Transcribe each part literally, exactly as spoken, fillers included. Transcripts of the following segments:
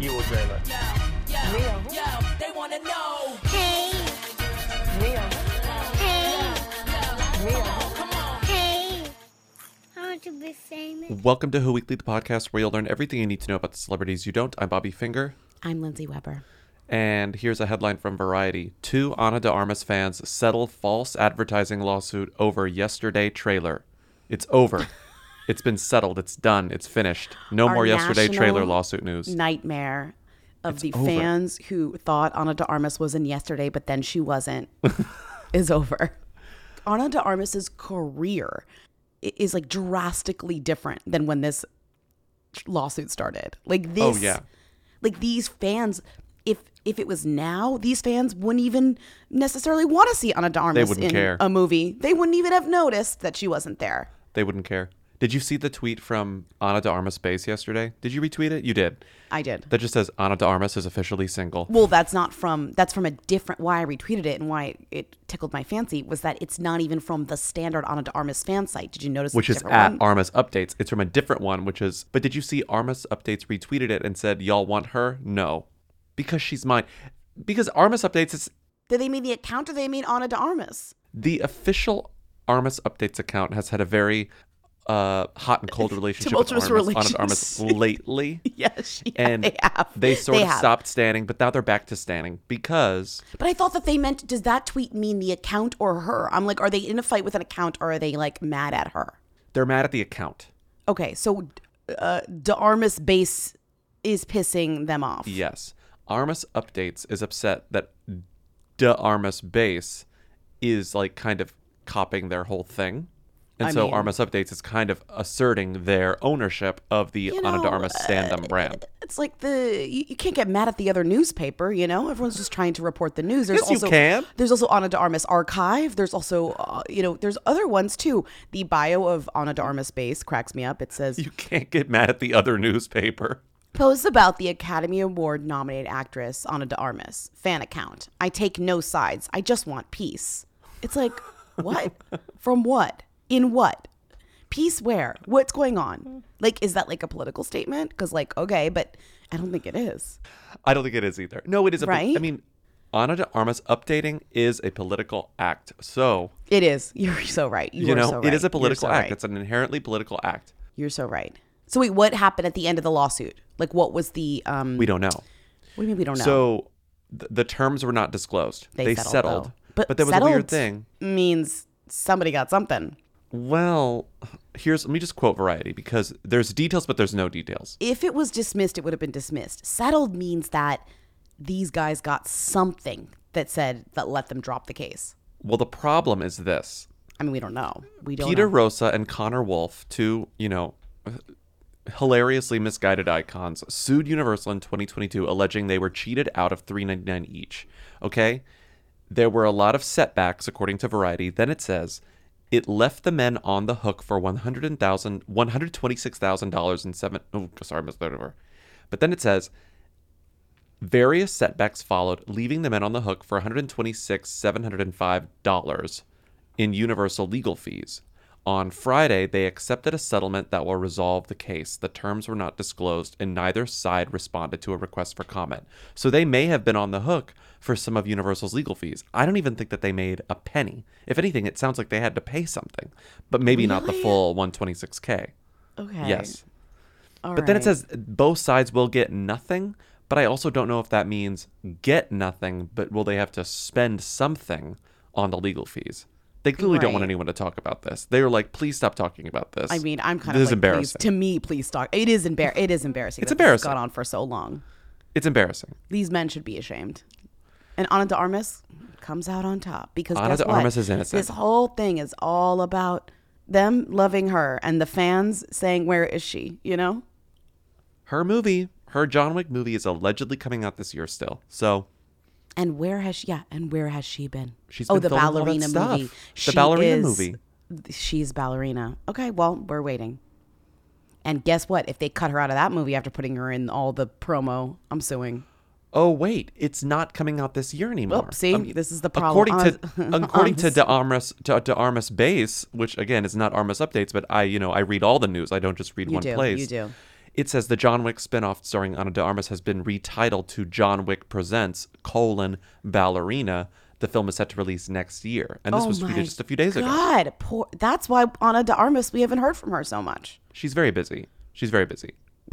Evil trailer. Neo. They wanna know. Hey. Neo. Hey. Neo. Come on. Hey. I want to be famous. Welcome to Who Weekly, the podcast where you'll learn everything you need to know about the celebrities you don't. I'm Bobby Finger. I'm Lindsay Weber. And here's a headline from Variety. Two Ana de Armas fans settle false advertising lawsuit over yesterday trailer. It's over. It's been settled. It's done. It's finished. No Our more yesterday national trailer lawsuit news. Nightmare of It's the over. fans who thought Ana de Armas was in yesterday, but then she wasn't, is over. Ana de Armas's career i- is like drastically different than when this lawsuit started. Like this, Oh, yeah. like these fans. If if it was now, these fans wouldn't even necessarily want to see Ana de Armas wouldn't in care. a movie. They wouldn't even have noticed that she wasn't there. They wouldn't care. Did you see the tweet from Ana de Armas Base yesterday? Did you retweet it? You did. I did. That just says Ana de Armas is officially single. Well, that's not from, that's from a different, why I retweeted it and why it tickled my fancy was that it's not even from the standard Ana de Armas fan site. Did you notice? Which it's is a different at one? Armas Updates. It's from a different one, which is, but did you see Armas Updates retweeted it and said, y'all want her? No. Because she's mine. Because Armas Updates is Did they mean the account or they mean Ana de Armas? the official Armas Updates account has had a very uh, hot and cold relationship with Tumultuous Armas, Ana de Armas relationship. lately. Yes, yeah, And they have. they sort They of have. stopped standing, but now they're back to standing because But I thought that they meant, does that tweet mean the account or her? I'm like, are they in a fight with an account or are they like mad at her? they're mad at the account. Okay, so uh, de Armas base is pissing them off. Yes. Armas Updates is upset that De Armas Base is like kind of copying their whole thing. And I so mean- Armas Updates is kind of asserting their ownership of the You Ana de know, Armas stand-up brand. It's like the you, you can't get mad at the other newspaper, you know. Everyone's just trying to report the news. There's Yes, you also can. there's also Ana de Armas archive. There's also uh, you know there's other ones too. The bio of Ana de Armas base cracks me up. It says You can't get mad at the other newspaper. posts about the Academy Award nominated actress Ana de Armas fan account. I take no sides. I just want peace. It's like what? From what? In what? Peace where? What's going on? Like, is that like a political statement? Because like, okay, but I don't think it is. I don't think it is either. No, it is. A, Right? I mean, Ana de Armas updating is a political act. So, It is. You're so right. You, you are know, so it right. is a political You're so act. right. It's an inherently political act. You're so right. So wait, what happened at the end of the lawsuit? Like, what was the? um We don't know. What do you mean we don't know? So, th- the terms were not disclosed. They settled, though. But But there was a weird settled thing. means somebody got something. Well, here's let me just quote Variety because there's details, but there's no details. If it was dismissed, it would have been dismissed. Settled means that these guys got something that said that let them drop the case. Well, the problem is this: I mean, we don't know. We don't Peter know. Rosa and Connor Wolf, two you know hilariously misguided icons, sued Universal in twenty twenty-two, alleging they were cheated out of three hundred ninety-nine dollars each. Okay, there were a lot of setbacks, according to Variety. Then it says. It left the men on the hook for one hundred thousand, one hundred twenty-six thousand dollars and seven. Oh, sorry, I missed that over. But then it says various setbacks followed, leaving the men on the hook for one hundred twenty-six thousand seven hundred five dollars in Universal legal fees. On Friday, they accepted a settlement that will resolve the case. The terms were not disclosed, and neither side responded to a request for comment. So they may have been on the hook for some of Universal's legal fees. I don't even think that they made a penny. If anything, it sounds like they had to pay something, but maybe not the Really? full one hundred twenty-six thousand. Okay. Yes. All But then it right. says both sides will get nothing, but I also don't know if that means get nothing, but will they have to spend something on the legal fees? They clearly don't want Right. anyone to talk about this. They were like, please stop talking about this. I mean, I'm kind this of is like, embarrassing. please, to me, please stop. It is embar. It is embarrassing. It's that this has embarrassing. gone on for so long. It's embarrassing. These men should be ashamed. And Ana de Armas comes out on top because Ana guess de what? Armas is innocent. This whole thing is all about them loving her and the fans saying, "Where is she?" You know. Her movie, her John Wick movie, is allegedly coming out this year still. So And where has she? Yeah, and where has she been? She's oh, been the filming all that ballerina stuff. movie. The She ballerina is- movie. She's ballerina. Okay, well, we're waiting. And guess what? If they cut her out of that movie after putting her in all the promo, I'm suing. oh wait, it's not coming out this year anymore. Oh, see, Um, this is the problem. According to Honest- according to honest. De Armas to, to Armas Base, which again is not Armas Updates, but I you know I read all the news. I don't just read You one do, place. you do. It says the John Wick spinoff starring Ana de Armas has been retitled to John Wick Presents, colon, Ballerina. The film is set to release next year. And this Oh was my tweeted just a few days ago. God, poor, that's why Ana de Armas, we haven't heard from her so much. She's very busy. She's very busy.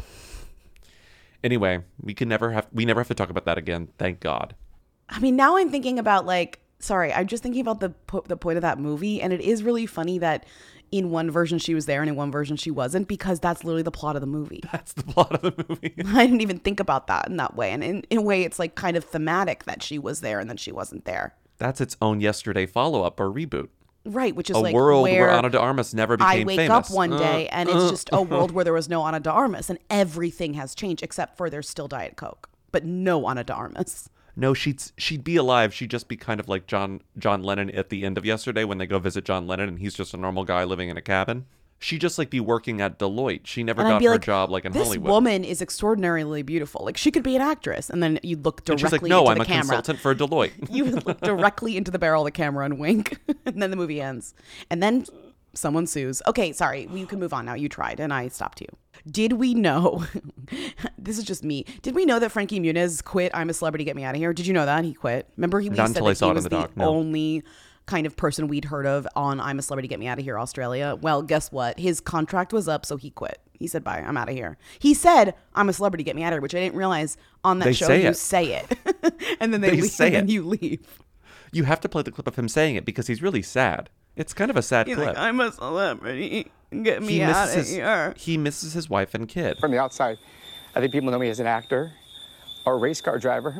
Anyway, we can never have we never have to talk about that again. Thank God. I mean, now I'm thinking about like, sorry, I'm just thinking about the po- the point of that movie, and it is really funny that in one version she was there and in one version she wasn't, because that's literally the plot of the movie. That's the plot of the movie. I didn't even think about that in that way, and in, in a way, it's like kind of thematic that she was there and then she wasn't there. That's its own Yesterday follow-up or reboot. Right, which is A like world where, where Ana de Armas never I became wake famous. up one Uh, day and it's just a world where there was no Ana de Armas and everything has changed except for there's still Diet Coke, but no Ana de Armas. No, she'd she'd be alive. She'd just be kind of like John John Lennon at the end of Yesterday when they go visit John Lennon and he's just a normal guy living in a cabin. She'd just like be working at Deloitte. She never And I'd got be her like, job like in this Hollywood. woman is extraordinarily beautiful. Like she could be an actress, and then you look and directly she's like, no, into I'm the a camera. consultant for Deloitte. You would look directly into the barrel of the camera and wink, and then the movie ends, and then someone sues. Okay, sorry, you can move on now. You tried, and I stopped you. Did we know? This is just me. Did we know that Frankie Muniz quit I'm a Celebrity, Get Me Out of Here? Did you know that he quit? Remember he we Not said until I that saw he it in was the the, doc, no. only kind of person we'd heard of on I'm a Celebrity, Get Me Out of Here Australia. Well, guess what? His contract was up, so he quit. He said, bye, I'm out of here. He said, I'm a Celebrity, Get Me Out of Here, which I didn't realize on that They show say you it. say it. And then they, They leave, say and then it. you leave. You have to play the clip of him saying it because he's really sad. It's kind of a sad He's clip. like, I'm a celebrity. Get me he out misses of his, here. he misses his wife and kid. From the outside, I think people know me as an actor or a race car driver.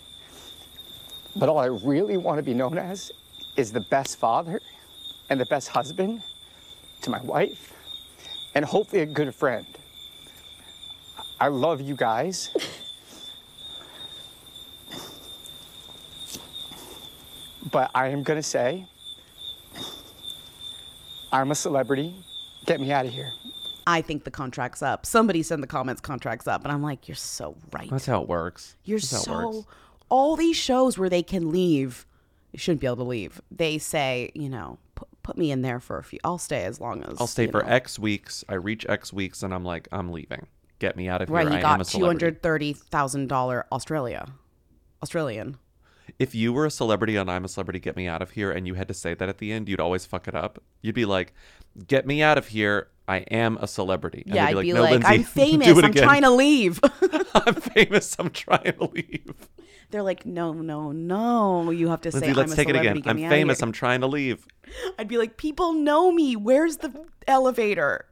But all I really want to be known as is the best father and the best husband to my wife and hopefully a good friend. I love you guys. But I am going to say, I'm a celebrity. Get me out of here. I think the contract's up. Somebody said in the comments, contract's up. And I'm like, you're so right. That's how it works. You're That's how it works. so, all these shows where they can leave, you shouldn't be able to leave. They say, you know, put, put me in there for a few, I'll stay as long as. I'll stay you for know. X weeks. I reach X weeks and I'm like, I'm leaving. Get me out of here. Right, I he am got a two celebrity. hundred thirty thousand dollars Australia. Australian. If you were a celebrity on I'm a Celebrity, Get Me Out of Here, and you had to say that at the end, you'd always fuck it up. You'd be like, get me out of here. I am a celebrity. And Yeah, they'd I'd be "No, like, Lindsay, I'm do famous. it I'm again. trying to leave. I'm famous. I'm trying to leave. They're like, no, no, no. You have to Lindsay, say, let's I'm a take it celebrity. again. Get I'm me outta famous. here. I'm trying to leave. I'd be like, people know me. Where's the elevator?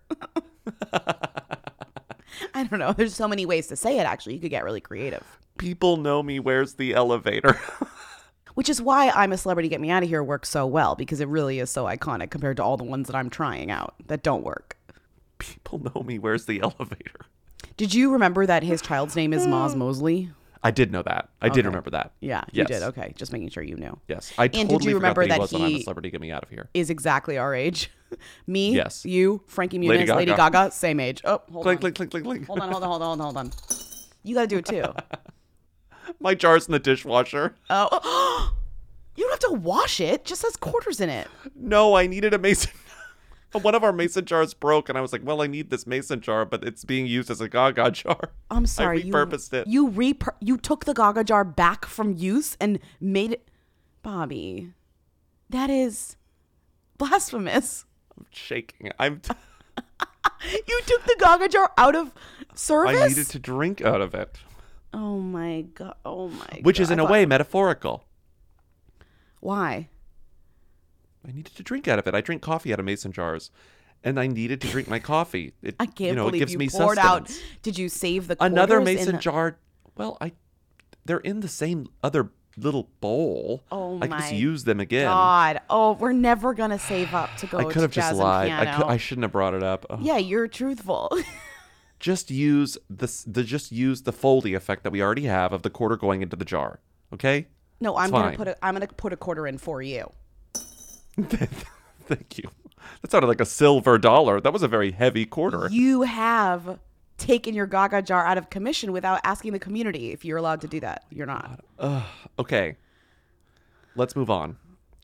I don't know. There's so many ways to say it, actually. You could get really creative. People know me. Where's the elevator? Which is why I'm a Celebrity, Get Me Out of Here works so well, because it really is so iconic compared to all the ones that I'm trying out that don't work. People know me. Where's the elevator? Did you remember that his child's name is Maz Mosley? I did know that. I did Okay. remember that. Yeah, you Yes. did. Okay, just making sure you knew. Yes. I And totally did you forgot remember that he that was on I'm a he- Celebrity, Get Me Out of Here. Is exactly our age. Me, Yes. you, Frankie Muniz, Lady Lady Gaga. Gaga, same age. Oh, hold Clink, on. clink, clink, clink, clink. Hold on, hold on, hold on, hold on, hold on. You got to do it too. My jar's in the dishwasher. Oh, you don't have to wash it. Just has quarters in it. No, I needed a mason. One of our mason jars broke, and I was like, well, I need this mason jar, but it's being used as a Gaga jar. I'm sorry. I repurposed you, it. You repur- You took the Gaga jar back from use and made it. Bobby, that is blasphemous. I'm shaking. I'm. T- You took the Gaga jar out of service. I needed to drink out of it, Oh my god. Oh my. which god. is in I a thought- way metaphorical. Why? I needed to drink out of it. I drink coffee out of mason jars, and I needed to drink my coffee. It, I can't you know, believe it gives you me poured out. sustenance. Did you save the Another quarters in mason the- jar. Well, I. They're in the same other little bowl. Oh I could just my use them again. God. Oh, we're never gonna save up to go. I could to have just jazz lied. And I, piano. could, I shouldn't have brought it up. Ugh. Yeah, you're truthful. Just use this. The just use the Foley effect that we already have of the quarter going into the jar. Okay. No, I'm It's gonna fine. put a. I'm gonna put a quarter in for you. Thank you. That sounded like a silver dollar. That was a very heavy quarter. You have taken your Gaga jar out of commission without asking the community if you're allowed to do that. You're not. Okay. Let's move on.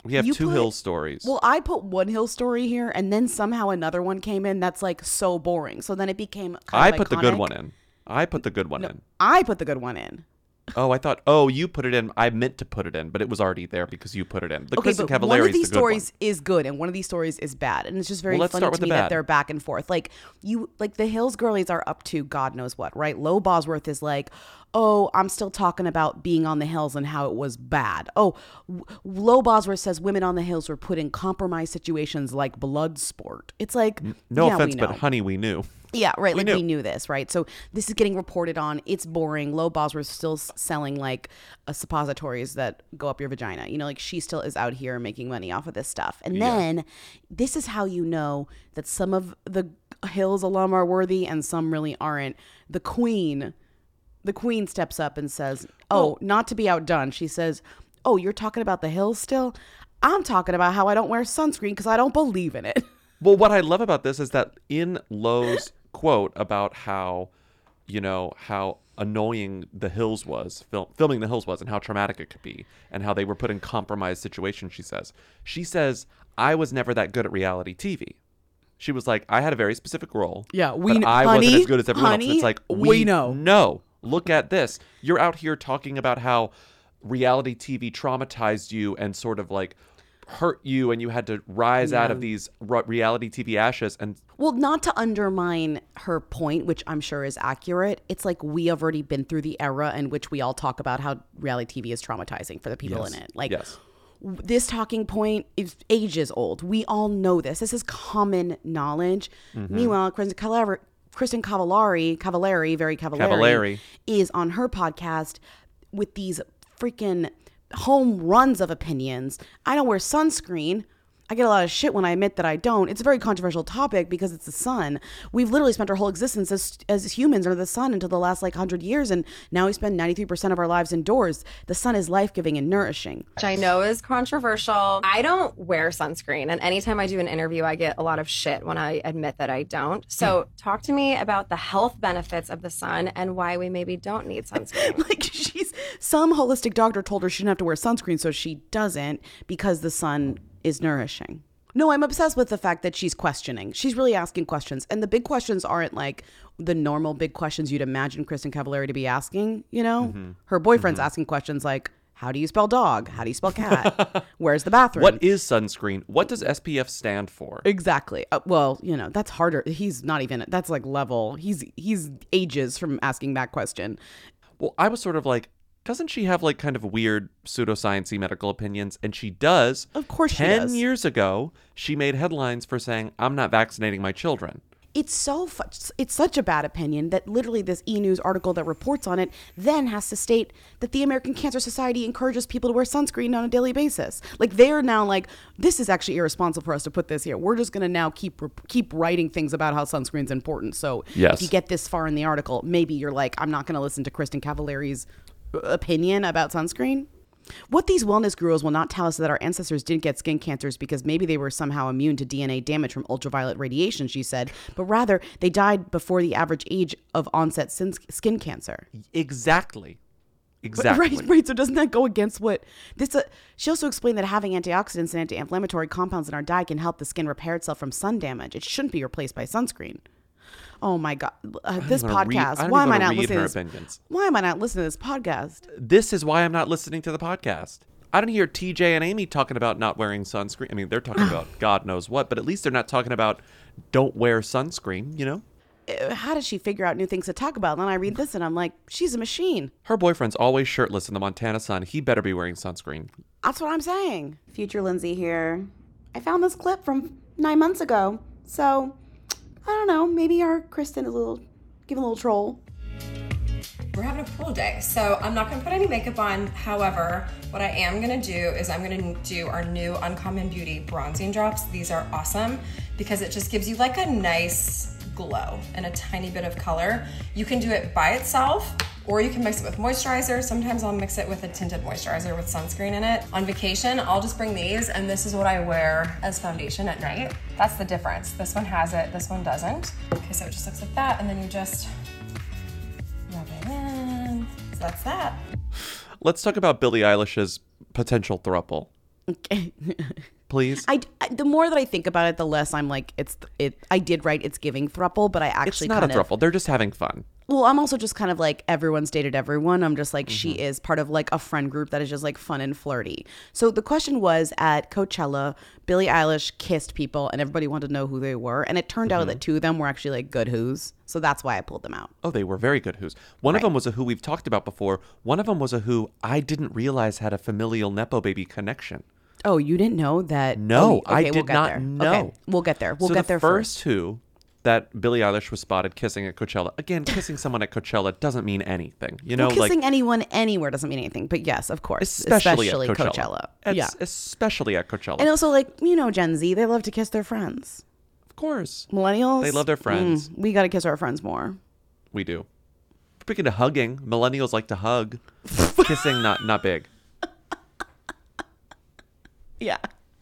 We have You two put- Hill stories. Well, I put one Hill story here, and then somehow another one came in that's like so boring. So then it became kind I of put the good iconic. one in. I put the good one in. I put the good one in. Oh, I thought, oh, you put it in. I meant to put it in, but it was already there because you put it in. The Okay, Kristen but Cavallari one of is these the good stories one. is good, and one of these stories is bad, and it's just very Well, let's funny start to with the me that bad. they're back and forth. Like you, like the Hills girlies are up to God knows what, right? Lo Bosworth is like, oh, I'm still talking about being on the Hills and how it was bad. Oh, w- Lo Bosworth says women on the Hills were put in compromised situations like blood sport. It's like, No yeah, offense, we but know. honey, we knew. Yeah, right. We Like knew. we knew this, right? So this is getting reported on. It's boring. Lo Bosworth's still s- selling like uh, suppositories that go up your vagina. You know, like she still is out here making money off of this stuff. And then this is how you know that some of the Hills alum are worthy and some really aren't. The Queen, the Queen steps up and says, "Oh, not to be outdone," she says, "Oh, you're talking about the Hills still? I'm talking about how I don't wear sunscreen because I don't believe in it." Well, what I love about this is that in Lowe's quote about how, you know, how annoying the Hills was, fil- filming the Hills was, and how traumatic it could be, and how they were put in compromised situations, she says. She says, I was never that good at reality T V. She was like, I had a very specific role. Yeah, we but kn- I honey, wasn't as good as everyone else. And honey, it's like, we, we know. No, look at this. You're out here talking about how reality T V traumatized you and sort of like hurt you, and you had to rise out of these re- reality T V ashes. And Well, not to undermine her point, which I'm sure is accurate. It's like we have already been through the era in which we all talk about how reality T V is traumatizing for the people Yes. in it. Like Yes. w- this talking point is ages old. We all know this. This is common knowledge. Mm-hmm. Meanwhile, Kristen Cavallari, Kristen Cavallari, Cavallari, very Cavallari, Cavallari. is on her podcast with these freaking home runs of opinions. I don't wear sunscreen. I get a lot of shit when I admit that I don't. It's a very controversial topic because it's the sun. We've literally spent our whole existence as, as humans under the sun until the last like one hundred years, and now we spend ninety-three percent of our lives indoors. The sun is life-giving and nourishing. Which I know is controversial. I don't wear sunscreen, and anytime I do an interview, I get a lot of shit when I admit that I don't. So talk to me about the health benefits of the sun and why we maybe don't need sunscreen. Like she's, some holistic doctor told her she didn't have to wear sunscreen, so she doesn't because the sun is nourishing. No, I'm obsessed with the fact that she's questioning. She's really asking questions. And the big questions aren't like the normal big questions you'd imagine Kristen Cavallari to be asking, you know? Mm-hmm. Her boyfriend's asking questions like, how do you spell dog? How do you spell cat? Where's the bathroom? what is sunscreen? What does S P F stand for? Exactly. Uh, well, you know, that's harder. He's not even, that's like level. He's, he's ages from asking that question. Well, I was sort of like, doesn't she have like kind of weird pseudoscience-y medical opinions? And she does. Of course she Ten does. years ago, she made headlines for saying, I'm not vaccinating my children. It's so fu- it's such a bad opinion that literally this E! News article that reports on it then has to state that the American Cancer Society encourages people to wear sunscreen on a daily basis. Like they're now like, this is actually irresponsible for us to put this here. We're just going to now keep keep writing things about how sunscreen's important. So Yes. if you get this far in the article, maybe you're like, I'm not going to listen to Kristen Cavallari's opinion about sunscreen. What these wellness gurus will not tell us is that our ancestors didn't get skin cancers because maybe they were somehow immune to D N A damage from ultraviolet radiation, she said, but rather they died before the average age of onset sin- skin cancer. Exactly. But- Exactly. Right, right. So doesn't that go against what this? Uh, she also explained that having antioxidants and anti-inflammatory compounds in our diet can help the skin repair itself from sun damage. It shouldn't be replaced by sunscreen. Oh my God! Uh, this even wanna read- I podcast. don't Why even am I wanna not read listening? her To this, opinions. why am I not listening to this podcast? This is why I'm not listening to the podcast. I don't hear T J and Amy talking about not wearing sunscreen. I mean, they're talking about God knows what, but at least they're not talking about don't wear sunscreen, you know? Uh, How does she figure out new things to talk about? And then I read this and I'm like, she's a machine. Her boyfriend's always shirtless in the Montana sun. He better be wearing sunscreen. That's what I'm saying. Future Lindsay here. I found this clip from nine months ago. So, I don't know. Maybe our Kristen is a little, give a little troll. We're having a pool day, so I'm not gonna put any makeup on. However, what I am gonna do is I'm gonna do our new Uncommon Beauty bronzing drops. These are awesome because it just gives you like a nice glow and a tiny bit of color. You can do it by itself, or you can mix it with moisturizer. Sometimes I'll mix it with a tinted moisturizer with sunscreen in it. On vacation, I'll just bring these, and this is what I wear as foundation at night. That's the difference. This one has it, this one doesn't. Okay, so it just looks like that, and then you just rub it in. So that's that. Let's talk about Billie Eilish's potential throuple. Okay. Please. I, I- the more that I think about it, the less I'm like, it's it. I did write it's giving throuple, but I It's actually not a kind of. throuple. They're just having fun. Well, I'm also just kind of like everyone's dated everyone. I'm just like Mm-hmm. she is part of like a friend group that is just like fun and flirty. So the question was at Coachella, Billie Eilish kissed people, and everybody wanted to know who they were, and it turned Mm-hmm. out that two of them were actually like good who's. So that's why I pulled them out. Oh, they were very good who's. One of them was a who we've talked about before. One of them was a who I didn't realize had a familial Nepo baby connection. Oh, you didn't know that? No, oh, I okay, we'll did get not there. know. Okay, we'll get there. We'll so get the there first first. who that Billie Eilish was spotted kissing at Coachella. Again, kissing someone at Coachella doesn't mean anything. You know, Well, kissing like anyone anywhere doesn't mean anything. But yes, of course, especially, especially at Coachella. Coachella. It's- Yeah, especially at Coachella. and also like you know Gen Z, they love to kiss their friends. Of course, Millennials, They love their friends. mm, we got to kiss our friends more. we do. Speaking of hugging, millennials like to hug. Kissing, not not big. Yeah.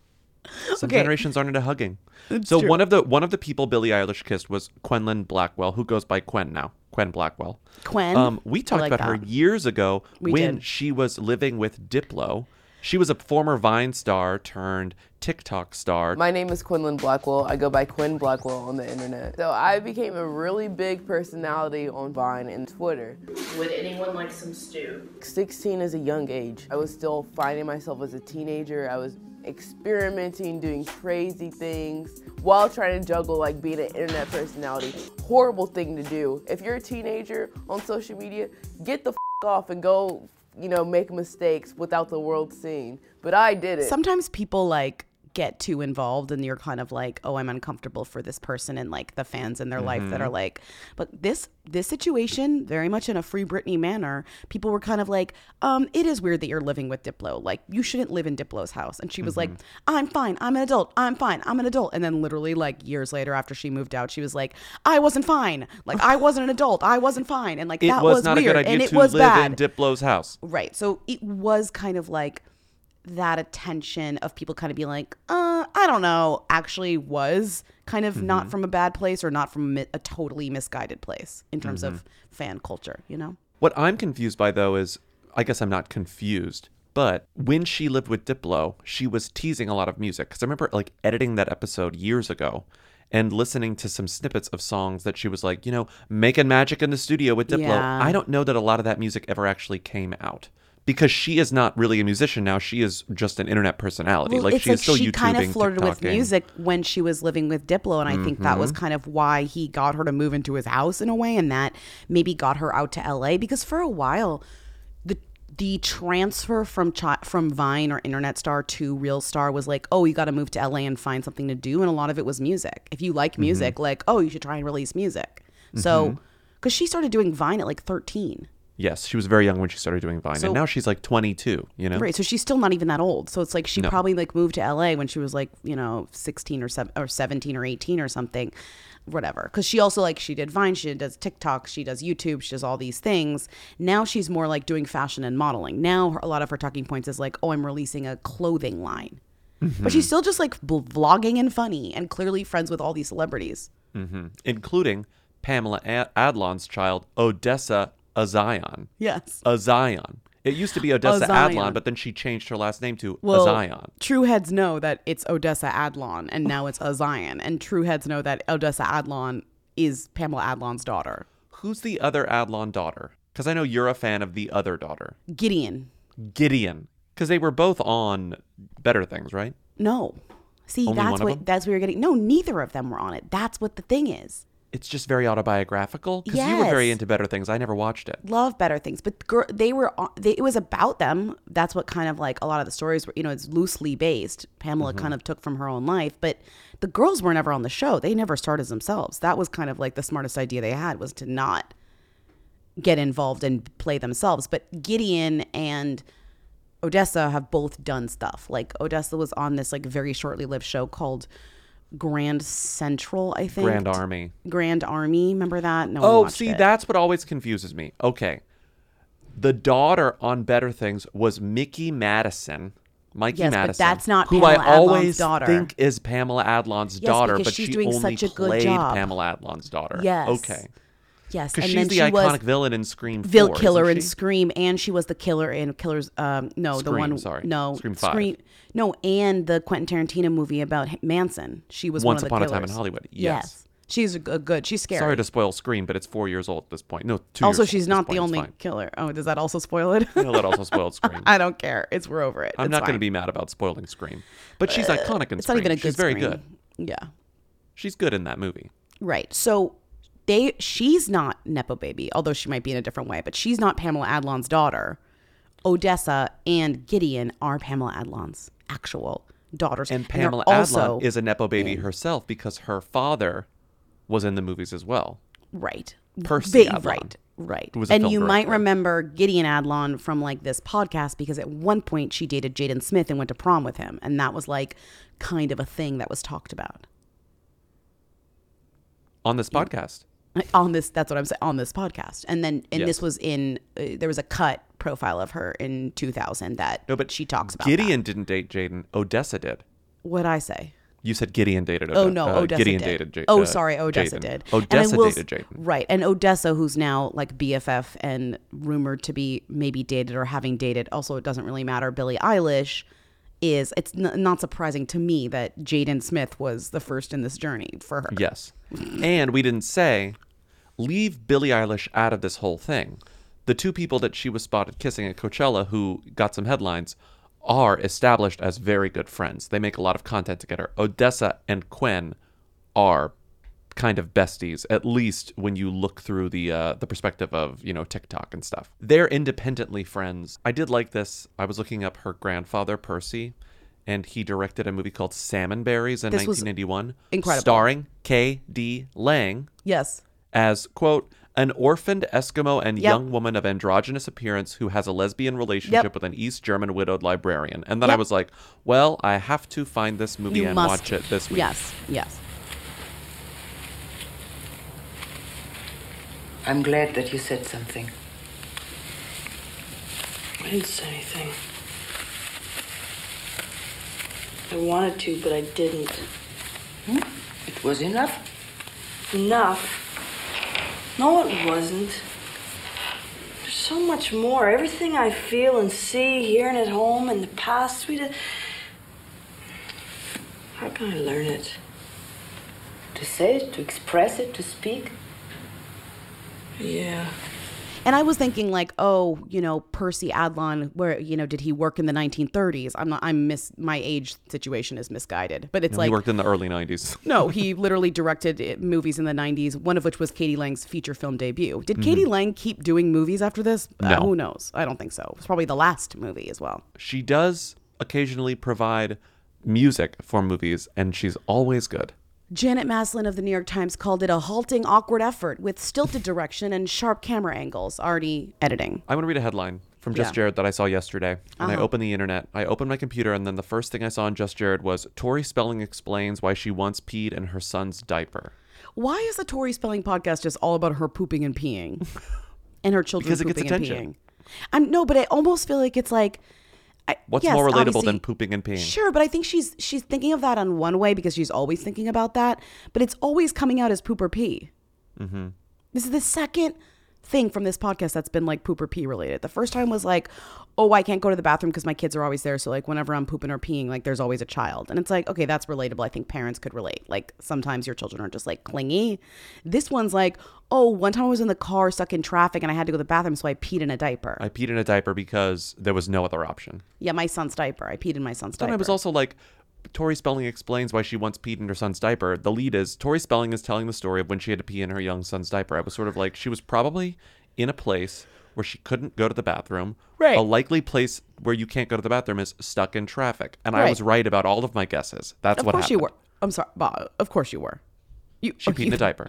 Some Okay. generations aren't into hugging. so true. one of the one of the people Billie Eilish kissed was Quenlin Blackwell, who goes by Quen now. Quen Blackwell. Quen? Um, we I talked like about her that. years ago We when did. she was living with Diplo. She was a former Vine star turned TikTok star. My name is Quenlin Blackwell. I go by Quinn Blackwell on the internet. So I became a really big personality on Vine and Twitter. Would anyone like some stew? sixteen is a young age. I was still finding myself as a teenager. I was experimenting, doing crazy things while trying to juggle like being an internet personality. Horrible thing to do. If you're a teenager on social media, get the f off and go, you know, make mistakes without the world seeing. But I did it. Sometimes people like get too involved and you're kind of like, oh, I'm uncomfortable for this person and like the fans in their life that are like, but this this situation, very much in a Free Britney manner, people were kind of like, um, it is weird that you're living with Diplo. Like, you shouldn't live in Diplo's house. And she was like, I'm fine. I'm an adult. I'm fine. I'm an adult. And then literally like years later after she moved out, she was like, I wasn't fine. Like, I wasn't an adult. I wasn't fine. And like, it that was, was, not weird. a good idea and it to was live bad. in Diplo's house. Right. So it was kind of like that attention of people kind of being like, uh, I don't know, actually was kind of not from a bad place or not from a, mi- a totally misguided place in terms of fan culture, you know? What I'm confused by, though, is I guess I'm not confused, but when she lived with Diplo, she was teasing a lot of music. Because I remember like editing that episode years ago and listening to some snippets of songs that she was like, you know, making magic in the studio with Diplo. Yeah. I don't know that a lot of that music ever actually came out. Because she is not really a musician now. She is just an internet personality. Well, like it's she is still she YouTubing, kind of flirted with TikToking. music when she was living with Diplo, and I think that was kind of why he got her to move into his house in a way, and that maybe got her out to L A because for a while, the the transfer from chi- from Vine or Internet Star to Real Star was like, oh, you got to move to L A and find something to do, and a lot of it was music. If you like music, like, oh, you should try and release music. So, because she started doing Vine at like thirteen. Yes, she was very young when she started doing Vine, So- and now she's like twenty-two. You know, Right, so she's still not even that old. So it's like she No. probably like moved to L A when she was like, you know, sixteen or seven or seventeen or eighteen or something, whatever. Because she also like she did Vine, she does TikTok, she does YouTube, she does all these things. Now she's more like doing fashion and modeling. Now her- a lot of her talking points is like, oh, I'm releasing a clothing line, but she's still just like bl- vlogging and funny and clearly friends with all these celebrities. including Pamela A- Adlon's child, Odessa Azion. Yes. Azion. It used to be Odessa Azion. Adlon, but then she changed her last name to Well, Azion. true heads know that it's Odessa Adlon, and now it's Azion. And true heads know that Odessa Adlon is Pamela Adlon's daughter. Who's the other Adlon daughter? Because I know you're a fan of the other daughter, Gideon. Gideon. Because they were both on Better Things, right? No. See, Only that's one of what them? that's what you're getting. No, neither of them were on it. That's what the thing is. It's just very autobiographical. Because you were very Yes. into Better Things. I never watched it. Love Better Things, but girl, they were on, they, it was about them. That's what kind of like a lot of the stories were. You know, it's loosely based. Pamela Mm-hmm. kind of took from her own life, but the girls were never on the show. They never starred as themselves. That was kind of like the smartest idea they had was to not get involved and play themselves. But Gideon and Odessa have both done stuff. Like Odessa was on this like very shortly lived show called Grand Central, I think. Grand Army. Grand Army. Remember that? No one Oh, watched see, it. that's what always confuses me. Okay. The daughter on Better Things was Mickey Madison. Mikey Yes, but Madison. that's not who Pamela I Adlon's always daughter. think is Pamela Adlon's Yes, daughter, because but she's she doing only such a good played job. Pamela Adlon's daughter. Yes. Okay. Yes, Because and she's then the she iconic was villain in Scream four. Vil killer isn't in she? Scream, and she was the killer in Killers. Um, no, the Scream, one. sorry. No, Scream five. No, and the Quentin Tarantino movie about H- Manson. She was Once one of the Upon a killers. Time in Hollywood. Yes. She's a, g- a good. She's scary. Sorry to spoil Scream, but it's four years old at this point. No, two also, years she's old at not this the point. only It's fine. killer. Oh, does that also spoil it? No, that also spoiled Scream. I don't care. It's we're over it. I'm It's not going to fine. be mad about spoiling Scream. But she's iconic in It's Scream. not even a good. She's very Scream. good. Yeah. She's good in that movie. Right. So they she's not Nepo baby, although she might be in a different way, but she's not Pamela Adlon's daughter. Odessa and Gideon are Pamela Adlon's actual daughters. And they're Pamela also Adlon is a Nepo baby herself because her father was in the movies as well. right. Percy They- Adlon, Right. Right. who was a And film you might director. remember Gideon Adlon from like this podcast because at one point she dated Jaden Smith and went to prom with him. And that was like kind of a thing that was talked about. On this podcast. On this, that's what I'm saying, on this podcast. And then, and Yes. this was in, uh, there was a cut profile of her in two thousand that No, but she talks about. Gideon didn't date Jaden. Odessa did. What'd I say? You said Gideon dated Odessa. Oh no, uh, Odessa Gideon did. dated J- oh, uh, sorry, Odessa Jaden. did. And Odessa I will dated s- Jaden. Right, and Odessa, who's now like B F F and rumored to be maybe dated or having dated. Also, it doesn't really matter. Billie Eilish is. It's n- not surprising to me that Jaden Smith was the first in this journey for her. Yes. And we didn't say, leave Billie Eilish out of this whole thing. The two people that she was spotted kissing at Coachella who got some headlines are established as very good friends. They make a lot of content together. Odessa and Quen are kind of besties, at least when you look through the uh, the perspective of, you know, TikTok and stuff. They're independently friends. I did like this. I was looking up her grandfather, Percy, and he directed a movie called Salmon Berries in This was nineteen eighty-one. incredible. Starring K D. Lang Yes. as, quote, an orphaned Eskimo and Yep. young woman of androgynous appearance who has a lesbian relationship Yep. with an East German widowed librarian. And then I Yep. was like, well, I have to find this movie You and must watch it this week. Yes. Yes. I'm glad that you said something. I didn't say anything. I wanted to, but I didn't. Hmm? It was enough? Enough? No, it wasn't. There's so much more. Everything I feel and see here and at home and the past, sweet. How can I learn it? To say it, to express it, to speak? Yeah. And I was thinking like, oh, you know, Percy Adlon, where, you know, did he work in the nineteen thirties? I'm not, I'm mis, my age situation is misguided, but it's No, like, he worked in the early nineties. no, he literally directed uh, movies in the nineties, one of which was Katie Lang's feature film debut. Did Katie Lang keep doing movies after this? Uh, No. who knows? I don't think so. It's probably the last movie as well. She does occasionally provide music for movies, and she's always good. Janet Maslin of the New York Times called it a halting, awkward effort with stilted direction and sharp camera angles. Already editing. I want to read a headline from Just Yeah. Jared that I saw yesterday. And I Uh-huh. opened the internet. I opened my computer, and then the first thing I saw on Just Jared was Tori Spelling explains why she once peed in her son's diaper. Why is the Tori Spelling podcast just all about her pooping and peeing? And her children Because it gets pooping and attention. peeing? I'm, no, but I almost feel like it's like... I, What's yes, more relatable obviously- than pooping and peeing? Sure, but I think she's she's thinking of that on one way because she's always thinking about that, but it's always coming out as poop or pee. Mm-hmm. This is the second thing from this podcast that's been like poop or pee related. The first time was like, oh, I can't go to the bathroom because my kids are always there. So like whenever I'm pooping or peeing, like there's always a child. And it's like, okay, that's relatable. I think parents could relate. Like sometimes your children are just like clingy. This one's like, oh, one time I was in the car stuck in traffic and I had to go to the bathroom. So I peed in a diaper. I peed in a diaper because there was no other option. yeah, my son's diaper. I peed in my son's Then diaper. I was also like, Tori Spelling explains why she once peed in her son's diaper. The lead is Tori Spelling is telling the story of when she had to pee in her young son's diaper. I was sort of like, she was probably in a place where she couldn't go to the bathroom. Right. A likely place where you can't go to the bathroom is stuck in traffic. And I Right. was right about all of my guesses. That's Of what course happened. you were. I'm sorry, Bob. Of course you were. You, She peed in a diaper.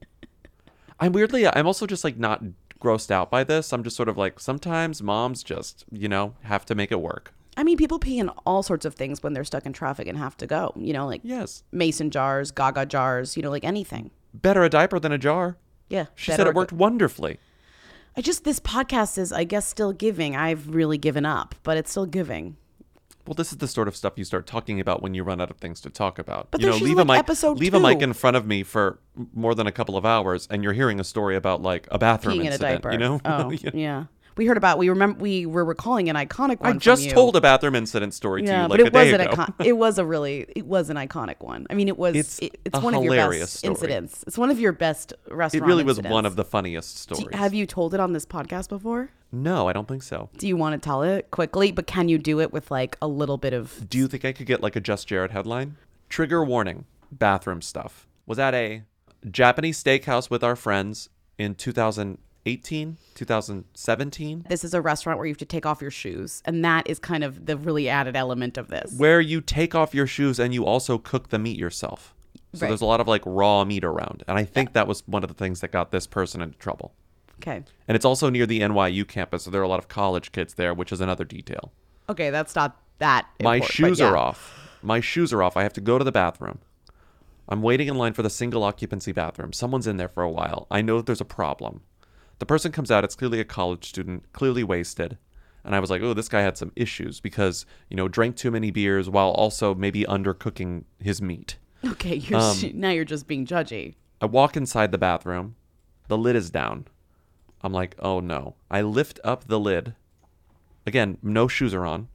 I'm weirdly, I'm also just like not grossed out by this. I'm just sort of like, sometimes moms just, you know, have to make it work. I mean, people pee in all sorts of things when they're stuck in traffic and have to go. You know, like Yes. mason jars, gaga jars, you know, like anything. Better a diaper than a jar. Yeah. She better said it go- worked wonderfully. I just, this podcast is, I guess, still giving. I've really given up, but it's still giving. Well, this is the sort of stuff you start talking about when you run out of things to talk about. But you know, this is leave like a mic, episode leave a mic two. in front of me for more than a couple of hours, and you're hearing a story about like a bathroom Peeing in a incident. diaper. You know? Oh, Yeah. yeah. We heard about. We remember. We were recalling an iconic one. I from just you. told a bathroom incident story to Yeah, you like but it a day was an ago. icon- it was a really. It was an iconic one. I mean, it was. It's it, it's a one of your hilarious best story. incidents. It's one of your best restaurant. It really was incidents. one of the funniest Do stories. you- have you told it on this podcast before? No, I don't think so. Do you want to tell it quickly? But can you do it with like a little bit of? Do you think I could get like a Just Jared headline? Trigger warning, bathroom stuff. Was at a Japanese steakhouse with our friends in two thousand eighteen, two thousand seventeen, This is a restaurant where you have to take off your shoes, and that is kind of the really added element of this. where you take off your shoes and you also cook the meat yourself. So Right. there's a lot of like raw meat around. And I think that was one of the things that got this person into trouble. Okay. And it's also near the N Y U campus, so there are a lot of college kids there, which is another detail. Okay, that's not that. My important, shoes but yeah. are off. My shoes are off. I have to go to the bathroom. I'm waiting in line for the single occupancy bathroom. Someone's in there for a while. I know that there's a problem. The person comes out. It's clearly a college student, clearly wasted. And I was like, oh, this guy had some issues because, you know, drank too many beers while also maybe undercooking his meat. Okay, you're Um, now you're just being judgy. I walk inside the bathroom. The lid is down. I'm like, oh no. I lift up the lid. Again, no shoes are on.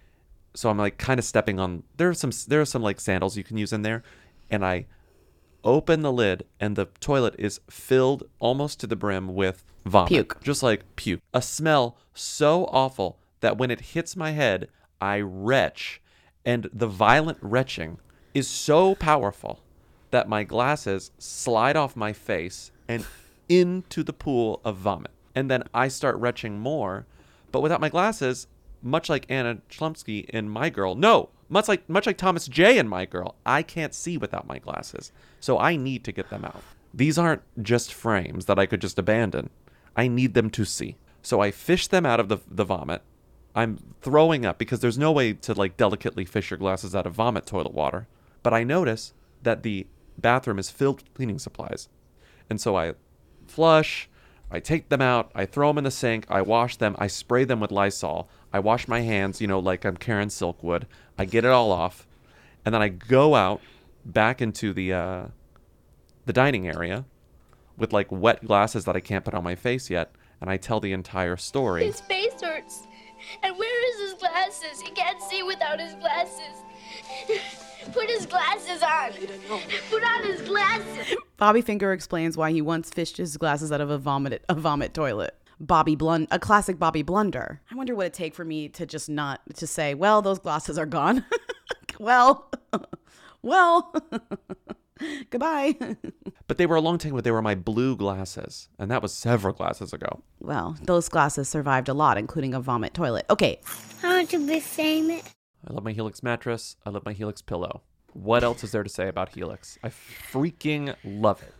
So I'm like kind of stepping on. There are some. There are some like sandals you can use in there, and I open the lid, and the toilet is filled almost to the brim with vomit, Puke. just like puke. A smell so awful that when it hits my head, I retch, and the violent retching is so powerful that my glasses slide off my face and into the pool of vomit. And then I start retching more, but without my glasses, much like Anna Chlumsky in My Girl, no, much like much like Thomas J in My Girl, I can't see without my glasses. So I need to get them out. These aren't just frames that I could just abandon. I need them to see. So I fish them out of the, the vomit. I'm throwing up because there's no way to like delicately fish your glasses out of vomit toilet water. But I notice that the bathroom is filled with cleaning supplies. And so I flush, I take them out, I throw them in the sink, I wash them, I spray them with Lysol, I wash my hands, you know, like I'm Karen Silkwood, I get it all off, and then I go out back into the uh, the dining area with like wet glasses that I can't put on my face yet, and I tell the entire story. His face hurts. And where is his glasses? He can't see without his glasses. Put his glasses on. Put on his glasses. Bobby Finger explains why he once fished his glasses out of a vomit a vomit toilet. Bobby Blund, a classic Bobby blunder. I wonder what it'd take for me to just not to say, well, those glasses are gone. well, well, goodbye. But they were a long time ago. They were my blue glasses, and that was several glasses ago. Well, those glasses survived a lot, including a vomit toilet. Okay. I want to be famous. I love my Helix mattress. I love my Helix pillow. What else is there to say about Helix? I freaking love it.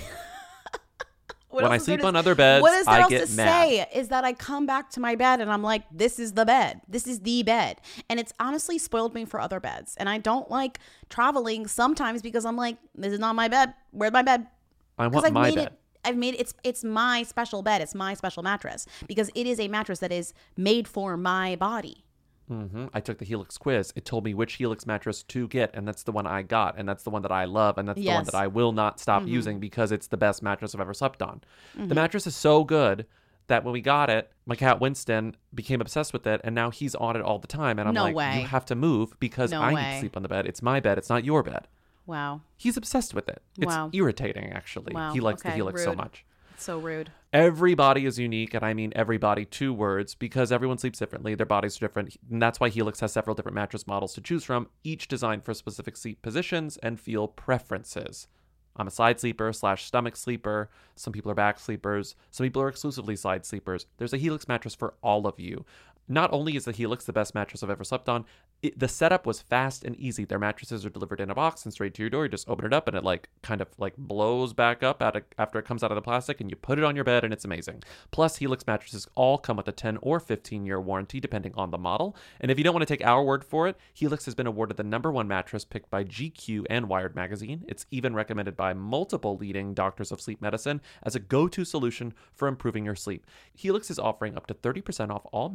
What when else I is there sleep to- on other beds, what is there I else get to mad. say is that I come back to my bed and I'm like, this is the bed. This is the bed. And it's honestly spoiled me for other beds. And I don't like traveling sometimes because I'm like, this is not my bed. Where's my bed? I 'Cause want I've my made bed. it. I've made it's it's my special bed. It's my special mattress because it is a mattress that is made for my body. hmm I took the Helix quiz. It told me which Helix mattress to get, and that's the one I got, and that's the one that I love, and that's the one Yes. that I will not stop Mhm. using because it's the best mattress I've ever slept on. Mhm. The mattress is so good that when we got it, my cat Winston became obsessed with it, and now he's on it all the time. And I'm No like, way. you have to move because No I need way. to sleep on the bed. It's my bed. It's not your bed. Wow. He's obsessed with it. It's Wow. irritating, actually. Wow. He likes the Okay, Helix so rude. much. It's so rude. Everybody is unique, and I mean everybody, two words, because everyone sleeps differently. Their bodies are different, and that's why Helix has several different mattress models to choose from, each designed for specific sleep positions and feel preferences. I'm a side sleeper slash stomach sleeper. Some people are back sleepers. Some people are exclusively side sleepers. There's a Helix mattress for all of you. Not only is the Helix the best mattress I've ever slept on, it, the setup was fast and easy. Their mattresses are delivered in a box and straight to your door. You just open it up and it like kind of like blows back up at a, after it comes out of the plastic, and you put it on your bed and it's amazing. Plus, Helix mattresses all come with a ten or fifteen year warranty depending on the model. And if you don't want to take our word for it, Helix has been awarded the number one mattress picked by G Q and Wired magazine. It's even recommended by multiple leading doctors of sleep medicine as a go-to solution for improving your sleep. Helix is offering up to thirty percent off all mattress orders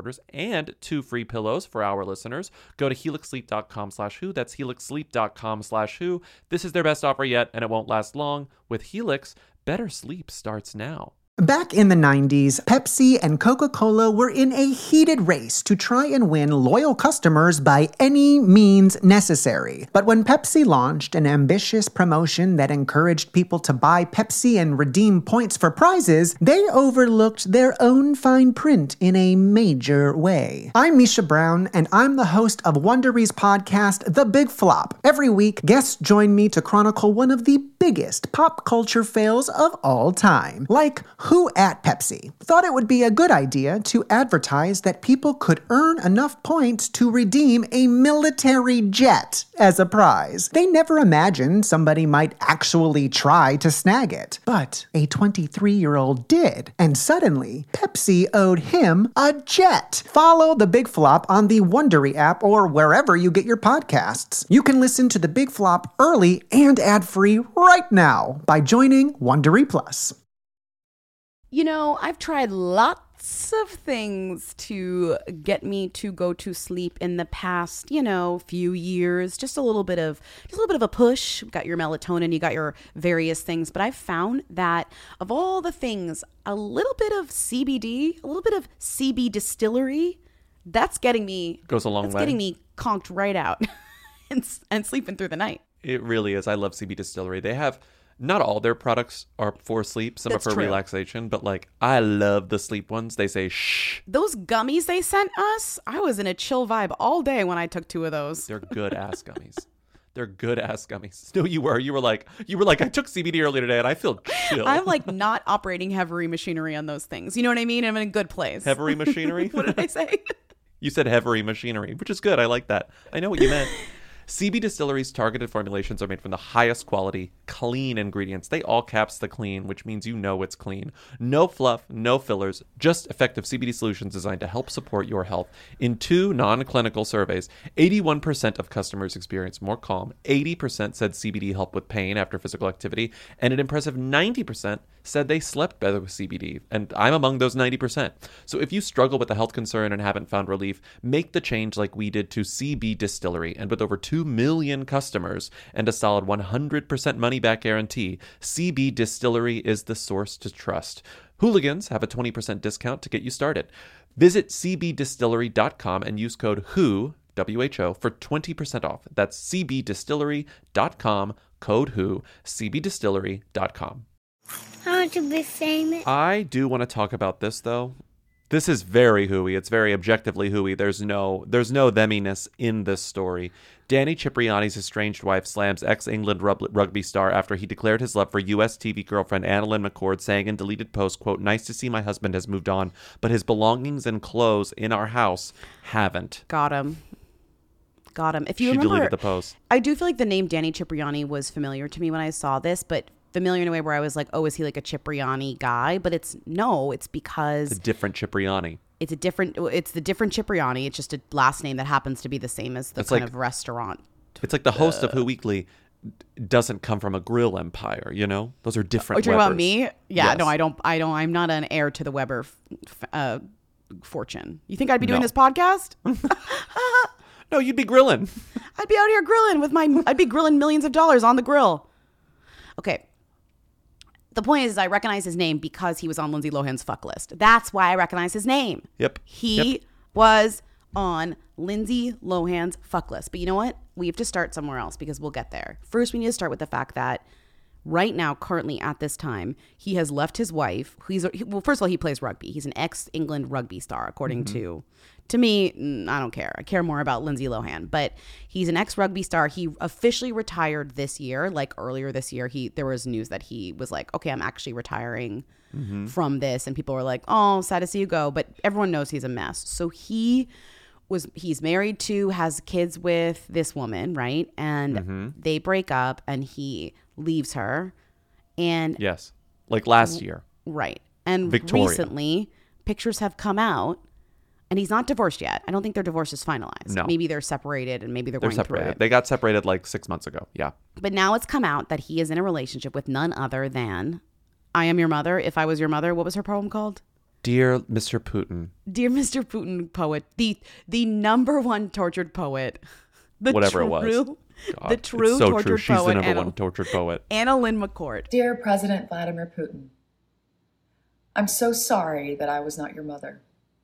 orders and two free pillows for our listeners. Go to helix sleep dot com slash who. That's helix sleep dot com slash who. This is their best offer yet, and it won't last long. With Helix, better sleep starts now. Back in the nineties, Pepsi and Coca-Cola were in a heated race to try and win loyal customers by any means necessary. But when Pepsi launched an ambitious promotion that encouraged people to buy Pepsi and redeem points for prizes, they overlooked their own fine print in a major way. I'm Misha Brown, and I'm the host of Wondery's podcast, The Big Flop. Every week, guests join me to chronicle one of the biggest pop culture fails of all time, like who at Pepsi thought it would be a good idea to advertise that people could earn enough points to redeem a military jet as a prize. They never imagined somebody might actually try to snag it. But a twenty-three-year-old did, and suddenly, Pepsi owed him a jet. Follow The Big Flop on the Wondery app or wherever you get your podcasts. You can listen to The Big Flop early and ad-free right now by joining Wondery Plus. You know, I've tried lots of things to get me to go to sleep in the past, you know, few years. Just a little bit of, just a little bit of a push. You got your melatonin, you got your various things. But I've found that of all the things, a little bit of C B D, a little bit of C B distillery, that's getting me goes a long that's way. Getting me conked right out and and sleeping through the night. It really is. I love C B Distillery. They have. Not all their products are for sleep. Some That's are for true. relaxation. But, like, I love the sleep ones. They say, shh. Those gummies they sent us, I was in a chill vibe all day when I took two of those. They're good-ass gummies. They're good-ass gummies. No, you were. You were like, you were like, I took C B D earlier today, and I feel chill. I'm, like, not operating heavy machinery on those things. You know what I mean? I'm in a good place. Heavy machinery? What did I say? You said heavy machinery, which is good. I like that. I know what you meant. C B Distillery's targeted formulations are made from the highest quality, clean ingredients. They all caps the clean, which means you know it's clean. No fluff, no fillers, just effective C B D solutions designed to help support your health. In two non-clinical surveys, eighty-one percent of customers experienced more calm, eighty percent said C B D helped with pain after physical activity, and an impressive ninety percent said they slept better with C B D. And I'm among those ninety percent. So if you struggle with a health concern and haven't found relief, make the change like we did to C B Distillery. And with over two million customers and a solid one hundred percent money back guarantee, C B Distillery is the source to trust. Hooligans have a twenty percent discount to get you started. Visit c b distillery dot com and use code W H O, W H O, for twenty percent off. That's c b distillery dot com, code W H O, c b distillery dot com. I want to be famous. I do want to talk about this, though. This is very hooey. It's very objectively hooey. There's no there's no theminess in this story. Danny Cipriani's estranged wife slams ex-England rugby star after he declared his love for U S T V girlfriend Annalyn McCord, saying in deleted post, quote, "Nice to see my husband has moved on, but his belongings and clothes in our house haven't." Got him. Got him. If you she remember, deleted the post. I do feel like the name Danny Cipriani was familiar to me when I saw this, but familiar in a way where I was like, oh, is he like a Cipriani guy? But it's no, it's because It's a different Cipriani. It's a different, it's the different Cipriani. It's just a last name that happens to be the same as the It's kind like- of restaurant. It's like the host of Who Weekly doesn't come from a grill empire, you know? Those are different Are you talking about Webbers. me? Yeah, Yes. no, I don't, I don't, I'm not an heir to the Weber f- f- uh, fortune. You think I'd be doing No. this podcast? No, you'd be grilling. I'd be out here grilling with my, I'd be grilling millions of dollars on the grill. Okay. The point is, is I recognize his name because he was on Lindsay Lohan's fuck list. That's why I recognize his name. Yep. He Yep. was on Lindsay Lohan's fuck list. But you know what? We have to start somewhere else because we'll get there. First, we need to start with the fact that right now, currently at this time, he has left his wife. He's he, well, first of all, he plays rugby. He's an ex-England rugby star, according Mm-hmm. to to me. mm, I don't care. I care more about Lindsay Lohan, but he's an ex-rugby star. He officially retired this year. Like earlier this year, he there was news that he was like, okay, I'm actually retiring Mm-hmm. from this, and people were like, oh, sad to see you go. But everyone knows he's a mess. So he was he's married to, has kids with this woman, right? And Mm-hmm. they break up, and he leaves her. And Yes. Like last year. right. And Victoria. recently, pictures have come out, and he's not divorced yet. I don't think their divorce is finalized. No. Maybe they're separated, and maybe they're, They're going separated. through it. They got separated like six months ago. Yeah. But now it's come out that he is in a relationship with none other than I Am Your Mother. If I Was Your Mother, what was her poem called? Dear Mister Putin. Dear Mister Putin poet, the the number one tortured poet. The Whatever true, it was. God, the true it's so tortured true. She's poet. the number Anna, one tortured poet. Annalyn McCord. Dear President Vladimir Putin, I'm so sorry that I was not your mother.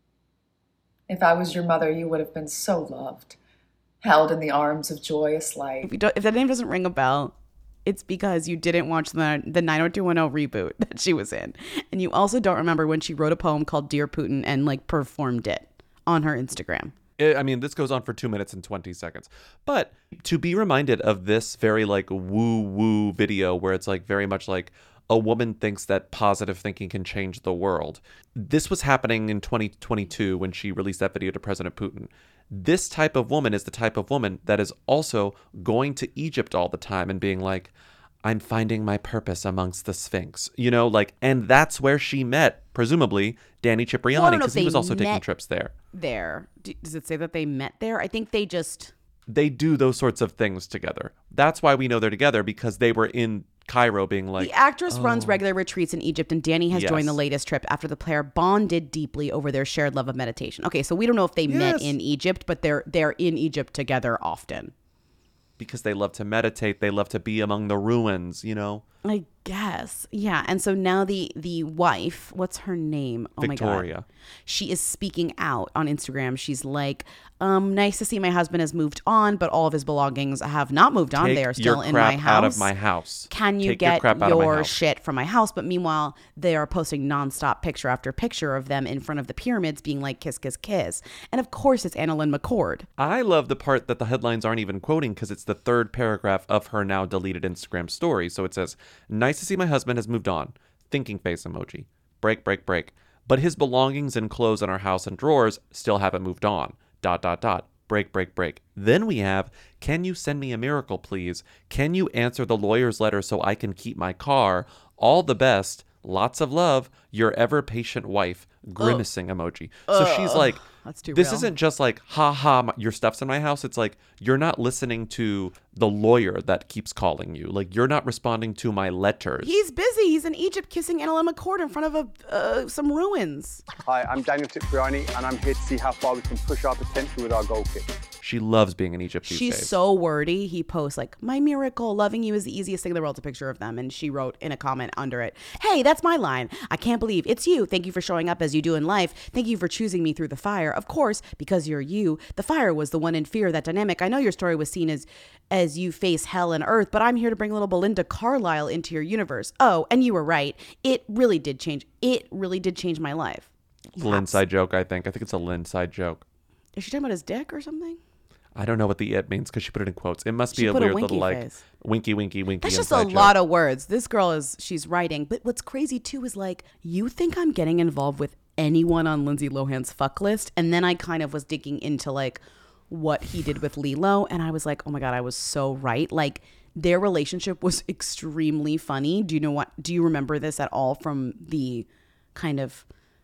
If I was your mother, you would have been so loved, held in the arms of joyous life. If, you don't, if that name doesn't ring a bell, it's because you didn't watch the the nine oh two one oh reboot that she was in. And you also don't remember when she wrote a poem called Dear Putin and like performed it on her Instagram. I mean, this goes on for two minutes and twenty seconds. But to be reminded of this very like woo woo video where it's like very much like a woman thinks that positive thinking can change the world. This was happening in twenty twenty-two when she released that video to President Putin. This type of woman is the type of woman that is also going to Egypt all the time and being like, I'm finding my purpose amongst the Sphinx, you know, like, and that's where she met, presumably, Danny Cipriani, because he was also taking trips there. There. Does it say that they met there? I think they just... They do those sorts of things together. That's why we know they're together, because they were in Cairo being like... The actress oh. runs regular retreats in Egypt, and Danny has yes. joined the latest trip after the pair bonded deeply over their shared love of meditation. Okay, so we don't know if they yes. met in Egypt, but they're they're in Egypt together often. Because they love to meditate. They love to be among the ruins, you know? I guess. Yeah. And so now the the wife, what's her name? Oh Victoria. my God. She is speaking out on Instagram. She's like, um, nice to see my husband has moved on, but all of his belongings have not moved on. Take They are still your in crap my house. out of my house. Can you Take get your, crap out your of my house. shit from my house? But meanwhile, they are posting nonstop picture after picture of them in front of the pyramids being like, kiss, kiss, kiss. And of course, it's Annalyn McCord. I love the part that the headlines aren't even quoting because it's the third paragraph of her now deleted Instagram story. So it says, nice to see my husband has moved on. Thinking face emoji. Break, break, break. But his belongings and clothes in our house and drawers still haven't moved on. Dot, dot, dot. Break, break, break. Then we have, can you send me a miracle, please? Can you answer the lawyer's letter so I can keep my car? All the best. Lots of love. Your ever patient wife. Grimacing Ugh. emoji. So Ugh. she's like, That's too this real. isn't just like, ha ha, my, your stuff's in my house. It's like, you're not listening to the lawyer that keeps calling you. Like, you're not responding to my letters. He's busy. He's in Egypt kissing Annalyn McCord in front of a, uh, some ruins. Hi, I'm Daniel Cipriani, and I'm here to see how far we can push our potential with our goal kick. She loves being in Egypt these She's days. so wordy. He posts like, my miracle, loving you is the easiest thing in the world. It's a picture of them. And she wrote in a comment under it, hey, that's my line. I can't believe it's you. Thank you for showing up as you do in life. Thank you for choosing me through the fire. Of course, because you're you. The fire was the one in fear, that dynamic. I know your story was seen as as you face hell and earth, but I'm here to bring little Belinda Carlisle into your universe. Oh, and you were right. It really did change. It really did change my life. Little inside joke, I think. I think it's a little inside joke. Is she talking about his dick or something? I don't know what the it means because she put it in quotes. It must be She a put a weird winky little like face. winky, winky, winky. That's just a inside lot joke. of words. This girl is, she's writing. But what's crazy too is like, you think I'm getting involved with anyone on Lindsay Lohan's fuck list? And then I kind of was digging into like what he did with Lilo. And I was like, oh my God, I was so right. Like their relationship was extremely funny. Do you know what, do you remember this at all from the kind of,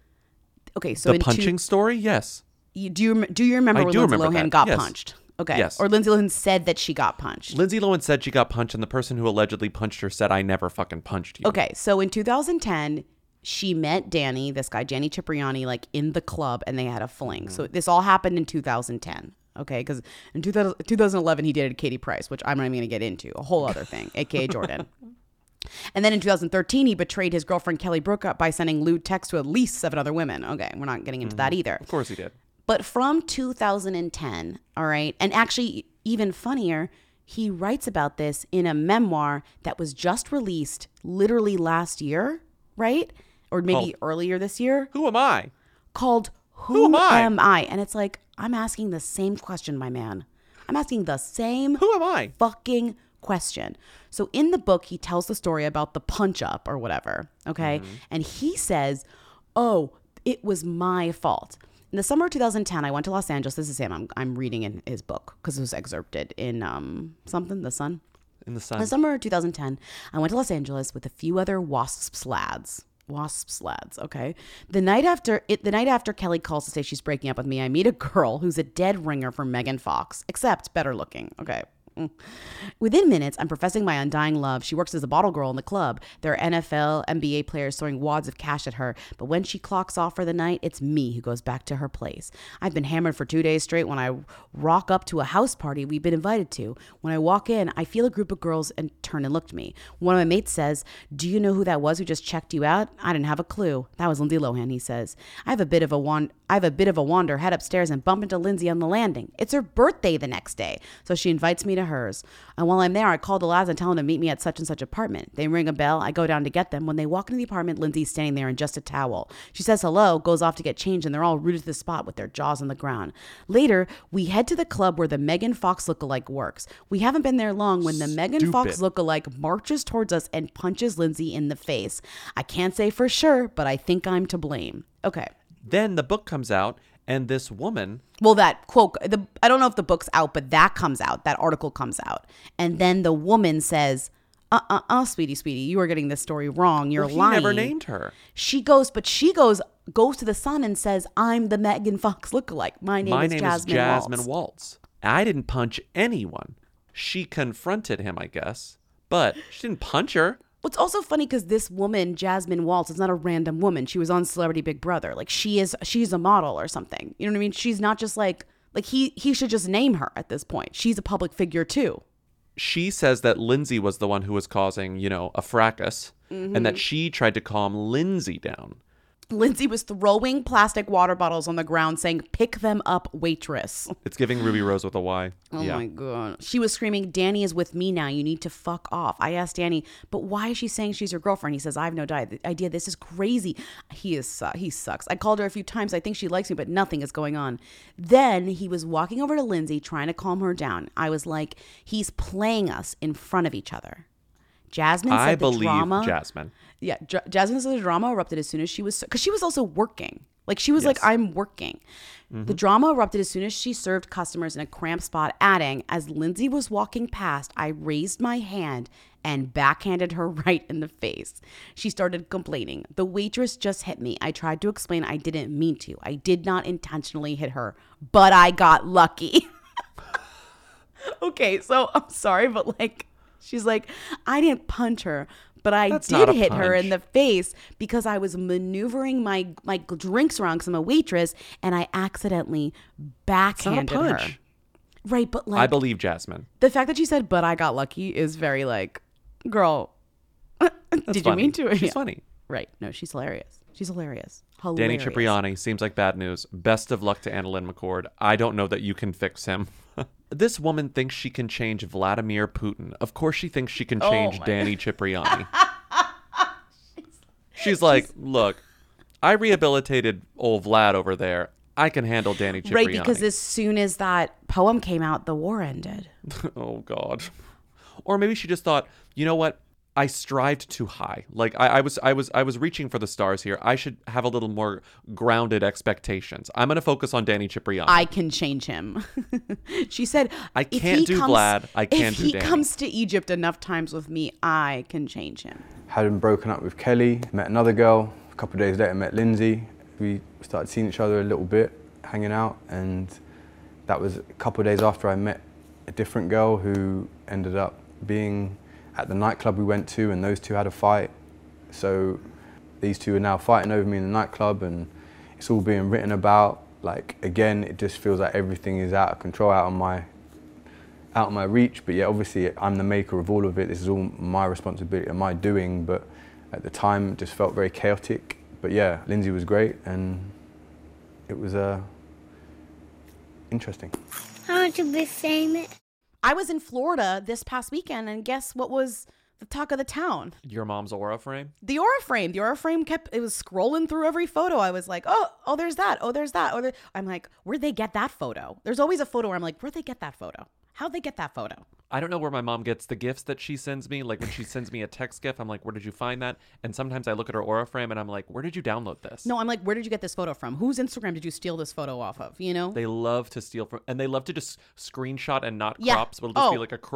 okay, so the in punching two, story? Yes. You, do you do you remember I when do Lindsay remember Lohan that. got Yes. punched? Okay. Yes. Or Lindsay Lohan said that she got punched. Lindsay Lohan said she got punched, and the person who allegedly punched her said, I never fucking punched you. Okay. So in two thousand ten, she met Danny, this guy, Danny Cipriani, like in the club, and they had a fling. Mm-hmm. So this all happened in two thousand ten. Okay. Because in two thousand eleven, he dated Katie Price, which I'm not even going to get into. A whole other thing, A K A Jordan. And then in two thousand thirteen, he betrayed his girlfriend Kelly Brook by sending lewd texts to at least seven other women. Okay. We're not getting into mm-hmm. that either. Of course he did. But from two thousand ten, all right, and actually even funnier, he writes about this in a memoir that was just released literally last year, right? Or maybe oh. earlier this year. Who am I? Called Who, Who am, I? am I? And it's like, I'm asking the same question, my man. I'm asking the same Who am I? fucking question. So in the book, he tells the story about the punch up or whatever, okay? Mm-hmm. And he says, oh, it was my fault. In the summer of two thousand ten, I went to Los Angeles. This is him. I'm, I'm reading in his book because it was excerpted in um something, The Sun. In The Sun. In the summer of two thousand ten, I went to Los Angeles with a few other wasps lads. Wasps lads, okay? The night after it, the night after Kelly calls to say she's breaking up with me, I meet a girl who's a dead ringer for Megan Fox, except better looking, okay? Within minutes, I'm professing my undying love. She works as a bottle girl in the club. There are N F L, N B A players throwing wads of cash at her. But when she clocks off for the night, it's me who goes back to her place. I've been hammered for two days straight when I rock up to a house party we've been invited to. When I walk in, I feel a group of girls and turn and look at me. One of my mates says, do you know who that was who just checked you out? I didn't have a clue. That was Lindsay Lohan, he says. I have a bit of a wand- I have a bit of a wander, head upstairs and bump into Lindsay on the landing. It's her birthday the next day, so she invites me to hers. And while I'm there, I call the lads and tell them to meet me at such and such apartment. They ring a bell. I go down to get them. When they walk into the apartment, Lindsay's standing there in just a towel. She says hello, goes off to get changed, and they're all rooted to the spot with their jaws on the ground. Later, we head to the club where the Megan Fox lookalike works. We haven't been there long when the Megan Stupid. Fox lookalike marches towards us and punches Lindsay in the face. I can't say for sure, but I think I'm to blame. Okay. Then the book comes out, and this woman... Well, that quote, the, I don't know if the book's out, but that comes out. That article comes out. And then the woman says, uh-uh-uh, sweetie, sweetie, you are getting this story wrong. You're well, he lying. He never named her. She goes, but she goes, goes to the Sun and says, I'm the Megan Fox lookalike. My name My is name Jasmine, is Jasmine Waltz. Waltz. I didn't punch anyone. She confronted him, I guess. But she didn't punch her. What's also funny because this woman, Jasmine Waltz, is not a random woman. She was on Celebrity Big Brother. Like she is, she's a model or something. You know what I mean? She's not just like, like he, he should just name her at this point. She's a public figure too. She says that Lindsay was the one who was causing, you know, a fracas, Mm-hmm. and that she tried to calm Lindsay down. Lindsay was throwing plastic water bottles on the ground saying, pick them up, waitress. It's giving Ruby Rose with a Y. Oh yeah. my God. She was screaming, Danny is with me now. You need to fuck off. I asked Danny, but why is she saying she's your girlfriend? He says, I have no di- idea. This is crazy. He is su- he sucks. I called her a few times. I think she likes me, but nothing is going on. Then he was walking over to Lindsay, trying to calm her down. I was like, he's playing us in front of each other. Jasmine said I the believe drama. Jasmine. Yeah, J- Jasmine said the drama erupted as soon as she was, because she was also working. Like she was Yes. like, I'm working. Mm-hmm. The drama erupted as soon as she served customers in a cramped spot, adding, as Lindsay was walking past, I raised my hand and backhanded her right in the face. She started complaining. The waitress just hit me. I tried to explain I didn't mean to. I did not intentionally hit her, but I got lucky. Okay, so I'm sorry, but like, she's like, I didn't punch her, but I That's did not a hit her punch. in the face because I was maneuvering my, my drinks around because I'm a waitress and I accidentally backhanded It's not a punch. her. Right, but like, I believe Jasmine. the fact that she said, but I got lucky is very like, girl, did funny. you mean to? She's Yeah. funny. Right. No, she's hilarious. She's hilarious. Danny Hilarious. Cipriani seems like bad news. Best of luck to Annalyn McCord. I don't know that you can fix him. This woman thinks she can change Vladimir Putin. Of course she thinks she can Oh change my Danny Cipriani. She's like, look, I rehabilitated old Vlad over there. I can handle Danny Cipriani. Right, because as soon as that poem came out, the war ended. Oh, God. Or maybe she just thought, you know what? I strived too high. Like I, I was, I was, I was reaching for the stars here. I should have a little more grounded expectations. I'm going to focus on Danny Cipriani. I can change him. She said, I if can't he do comes, Vlad. I can If do he Danny. comes to Egypt enough times with me, I can change him. Hadn't broken up with Kelly, met another girl. A couple of days later, met Lindsay. We started seeing each other a little bit, hanging out, and that was a couple of days after I met a different girl who ended up being at the nightclub we went to, and those two had a fight. So these two are now fighting over me in the nightclub, and it's all being written about. Like, again, it just feels like everything is out of control, out of my out of my reach. But yeah, obviously I'm the maker of all of it. This is all my responsibility and my doing. But at the time, it just felt very chaotic. But yeah, Lindsay was great, and it was uh, interesting. I want to be famous. I was in Florida this past weekend, and guess what was the talk of the town? Your mom's aura frame? The aura frame. The aura frame kept, it was scrolling through every photo. I was like, oh, oh, there's that. Oh, there's that. Oh, there. I'm like, where'd they get that photo? There's always a photo where I'm like, where'd they get that photo? How'd they get that photo? I don't know where my mom gets the gifts that she sends me. Like when she sends me a text gift, I'm like, where did you find that? And sometimes I look at her aura frame and I'm like, where did you download this? No, I'm like, where did you get this photo from? Whose Instagram did you steal this photo off of? You know? They love to steal from, and they love to just screenshot and not Yeah. crop. So it'll just be Oh. like a cropped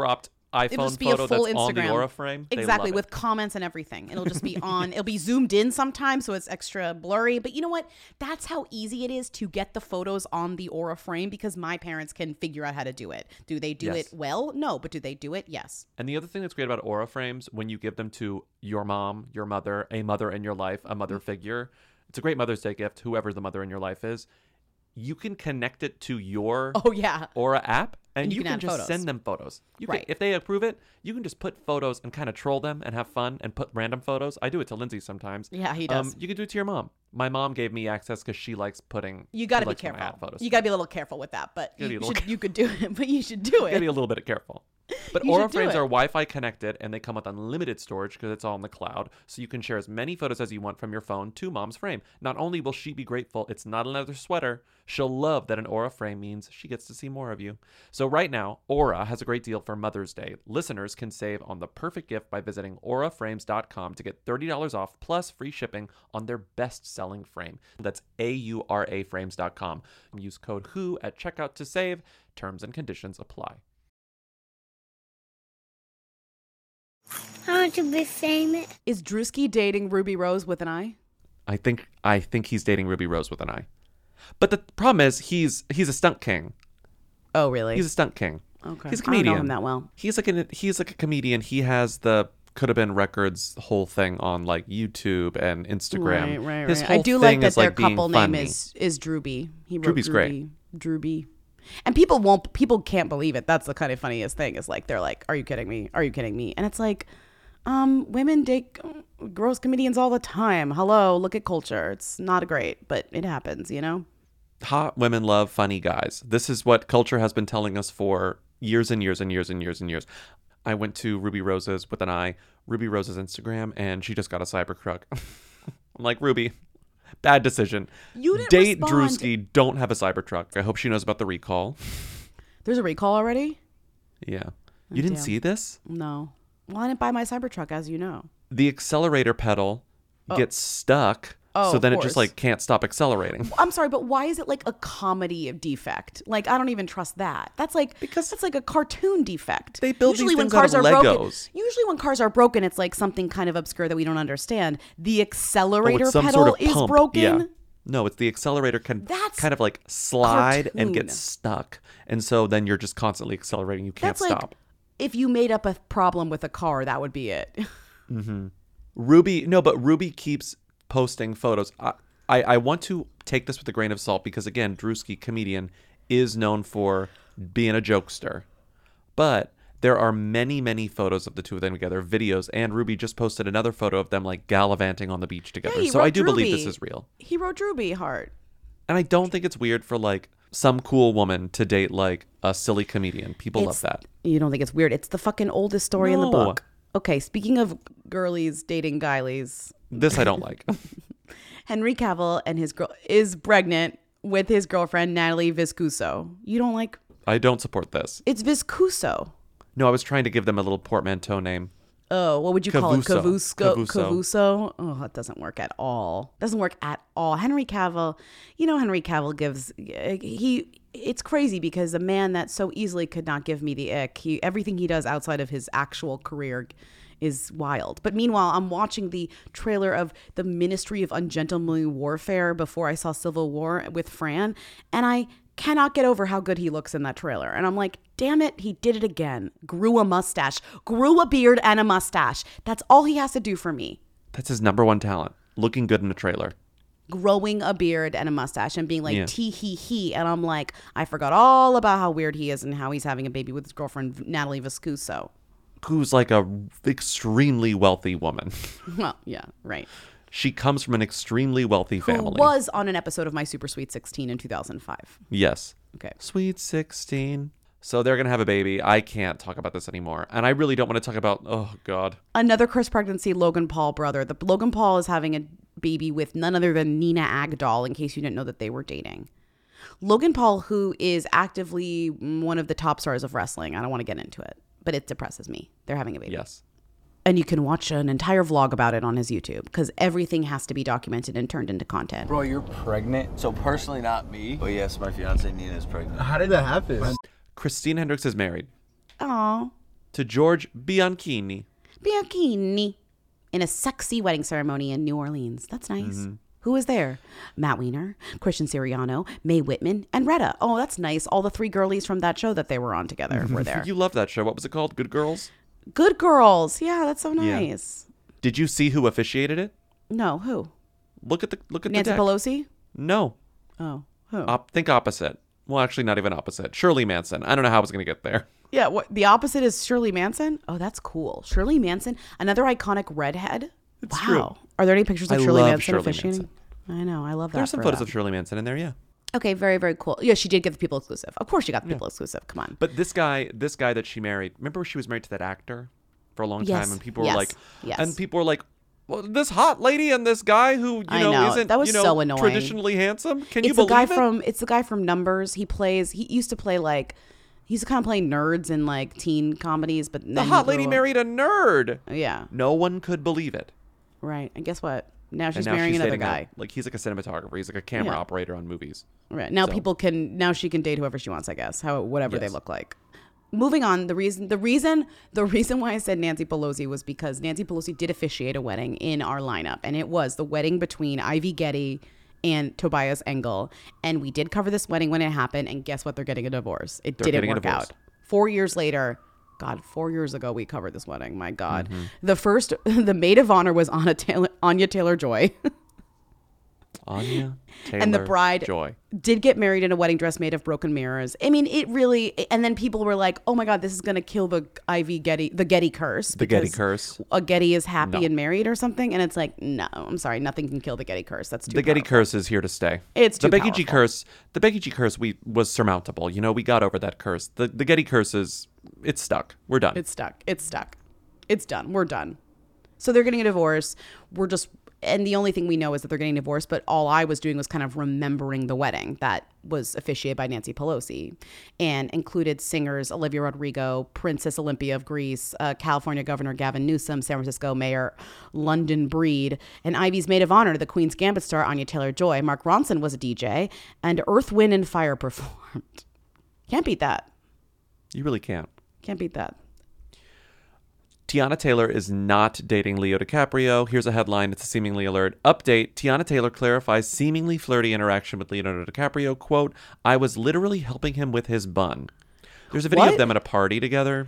iPhone It'll just be photo a full that's Instagram. on the Aura frame. They Exactly, love it. with comments and everything. It'll just be on. It'll be zoomed in sometimes, so it's extra blurry. But you know what? That's how easy it is to get the photos on the Aura frame because my parents can figure out how to do it. Do they do Yes. it well? No, but do they do it? Yes. And the other thing that's great about Aura frames, when you give them to your mom, your mother, a mother in your life, a mother figure, it's a great Mother's Day gift, whoever the mother in your life is, you can connect it to your Oh, yeah. Aura app, and, And you, you can, can add just photos. send them photos. You Right. can, if they approve it, you can just put photos and kind of troll them and have fun and put random photos. I do it to Lindsay sometimes. Yeah, he does. Um, you can do it to your mom. My mom gave me access because she likes putting. You got to she be likes when I careful. add photos. You got to be a little careful with that, but Gotta be you, a little should, you could do it. But you should do it. Gotta be a little bit careful. But You Aura should do frames it. are Wi-Fi connected, and they come with unlimited storage because it's all in the cloud. So you can share as many photos as you want from your phone to mom's frame. Not only will she be grateful it's not another sweater, she'll love that an Aura frame means she gets to see more of you. So right now, Aura has a great deal for Mother's Day. Listeners can save on the perfect gift by visiting aura frames dot com to get thirty dollars off plus free shipping on their best-selling frame. That's A U R A frames dot com. Use code W H O at checkout to save. Terms and conditions apply. I want to be famous. Is Drewski dating Ruby Rose with an I? I think I think he's dating Ruby Rose with an I. But the problem is he's he's a stunt king. Oh, really? He's a stunt king. Okay. He's a I don't know comedian. him that well. He's like a he's like a comedian. He has the Could Have Been Records whole thing on like YouTube and Instagram. Right, right, His right. whole I do thing like that is, their like, being couple name funny. is is Drewby. He wrote Drewby's great. Drewby. And people won't. People can't believe it. That's the kind of funniest thing. Is like they're like, "Are you kidding me? Are you kidding me?" And it's like, um, women date gross comedians all the time. Hello, look at culture. It's not great, but it happens. You know. Hot women love funny guys. This is what culture has been telling us for years and years and years and years and years. I went to Ruby Rose's with an I, Ruby Rose's Instagram, and she just got a Cybertruck. I'm like, Ruby, bad decision. You didn't Date respond. Drewski, don't have a Cybertruck. I hope she knows about the recall. There's a recall already. Yeah. You didn't damn. see this? No. Well, I didn't buy my Cybertruck, as you know. The accelerator pedal Oh. gets stuck, Oh, so of then it course. just like can't stop accelerating. I'm sorry, but why is it like a comedy defect? Like I don't even trust that. That's like because that's like a cartoon defect. They build usually these when things out cars of are broken. Legos. Usually when cars are broken, it's like something kind of obscure that we don't understand. The Oh, accelerator it's some pedal sort of is pump. broken. Yeah. No, it's the accelerator can That's kind of like slide and cartoon. get stuck. And so then you're just constantly accelerating. You can't That's like stop. if you made up a problem with a car, that would be it. Mm-hmm. Ruby, no, but Ruby keeps posting photos. I, I, I want to take this with a grain of salt because, again, Drewski, comedian, is known for being a jokester. But there are many, many photos of the two of them together, videos, and Ruby just posted another photo of them like gallivanting on the beach together. he so wrote I do believe Drewby. this is real. He wrote Drewby hard. And I don't think it's weird for like some cool woman to date like a silly comedian. People It's- love that. You don't think it's weird? It's the fucking oldest story in the No. book. Okay, speaking of girlies dating guilies, This I don't like. Henry Cavill and his girl is pregnant with his girlfriend Natalie Viscuso. You don't like? I don't support this. It's Viscuso. No, I was trying to give them a little portmanteau name. Oh, what would you call it? Cavuso. Cavusco. Cavuso. Cavuso. Oh, that doesn't work at all. Doesn't work at all. Henry Cavill. You know, Henry Cavill gives he. It's crazy because a man that so easily could not give me the ick. He everything he does outside of his actual career is wild. But meanwhile, I'm watching the trailer of the Ministry of Ungentlemanly Warfare before I saw Civil War with Fran, and I cannot get over how good he looks in that trailer. And I'm like, damn it, he did it again. Grew a mustache, grew a beard and a mustache. That's all he has to do for me. That's his number one talent. Looking good in a trailer. Growing a beard and a mustache and being like, Yeah. tee hee hee. And I'm like, I forgot all about how weird he is and how he's having a baby with his girlfriend, Natalie Viscuso. Who's like a extremely wealthy woman. Well, yeah, right. She comes from an extremely wealthy Who family. was on an episode of My Super Sweet sixteen in two thousand five. Yes. Okay. Sweet sixteen. So they're going to have a baby. I can't talk about this anymore. And I really don't want to talk about, oh, God. Another cursed pregnancy, Logan Paul brother. The Logan Paul is having a baby with none other than Nina Agdal, in case you didn't know that they were dating. Logan Paul, who is actively one of the top stars of wrestling. I don't want to get into it, but it depresses me. They're having a baby. Yes. And you can watch an entire vlog about it on his YouTube because everything has to be documented and turned into content. Bro, you're pregnant? So personally not me, but yes, my fiance Nina is pregnant. How did that happen? Christina Hendricks is married. Oh. to George Bianchini. Bianchini. In a sexy wedding ceremony in New Orleans. That's nice. Mm-hmm. Who was there? Matt Weiner, Christian Siriano, Mae Whitman, and Retta. Oh, that's nice. All the three girlies from that show that they were on together were there. You love that show. What was it called? Good Girls? Good Girls. Yeah, that's so nice. Yeah. Did you see who officiated it? No, who? Look at the look at Nancy the deck. Pelosi? No. Oh, who? Op- think opposite. Well, actually, not even opposite. Shirley Manson. I don't know how I was going to get there. Yeah, what the opposite is Shirley Manson? Oh, that's cool. Shirley Manson, another iconic redhead. It's wow. true. Are there any pictures of I Shirley love Manson Shirley officiating? Manson. I know. I love that. There's some for photos that. of Shirley Manson in there, yeah. Okay, very, very cool. Yeah, she did get the people exclusive. Of course she got the Yeah. people exclusive. Come on. But this guy, this guy that she married, remember she was married to that actor for a long Yes. time, and people Yes. were like, Yes. and people were like, well, this hot lady and this guy who you I know, know. isn't That was you know, so annoying. traditionally handsome. Can you it's the believe guy it? from it's the guy from Numbers. He plays he used to play like he used to kind of play nerds in like teen comedies, but the then he hot grew lady up- married a nerd. Yeah. No one could believe it. Right. And guess what? Now she's and now marrying she's another dating a- guy. like he's like a cinematographer. He's like a camera Yeah. operator on movies. Right. Now So- people can now she can date whoever she wants, I guess. How whatever they Yes. look like. Moving on, the reason the reason the reason why I said Nancy Pelosi was because Nancy Pelosi did officiate a wedding in our lineup, and it was the wedding between Ivy Getty and Tobias Engel. And we did cover this wedding when it happened, and guess what? They're getting a divorce. It They're didn't getting a work divorce. out. Four years later, God, four years ago we covered this wedding. My God. Mhm. The first the maid of honor was Anna Taylor Anya Taylor Joy. Anya Taylor and the bride Joy. did get married in a wedding dress made of broken mirrors. I mean, it really. And then people were like, "Oh my God, this is going to kill the Ivy Getty, the Getty curse." The Getty because curse. A Getty is happy No. and married or something, and it's like, no, I'm sorry, nothing can kill the Getty curse. That's too. The Getty powerful. curse is here to stay. It's the too Becky G powerful. curse. The Becky G curse we was surmountable. You know, we got over that curse. The the Getty curse is it's stuck. We're done. It's stuck. It's stuck. It's done. We're done. So they're getting a divorce. We're just, and the only thing we know is that they're getting divorced. But all I was doing was kind of remembering the wedding that was officiated by Nancy Pelosi and included singers Olivia Rodrigo, Princess Olympia of Greece, uh, California Governor Gavin Newsom, San Francisco Mayor London Breed, and Ivy's maid of honor, the Queen's Gambit star Anya Taylor-Joy. Mark Ronson was a D J, and Earth, Wind, and Fire performed. Can't beat that. You really can't. Can't beat that. Tiana Taylor is not dating Leo DiCaprio. Here's a headline. It's a seemingly alert. Update. Tiana Taylor clarifies seemingly flirty interaction with Leonardo DiCaprio. Quote, I was literally helping him with his bun. There's a video What? of them at a party together.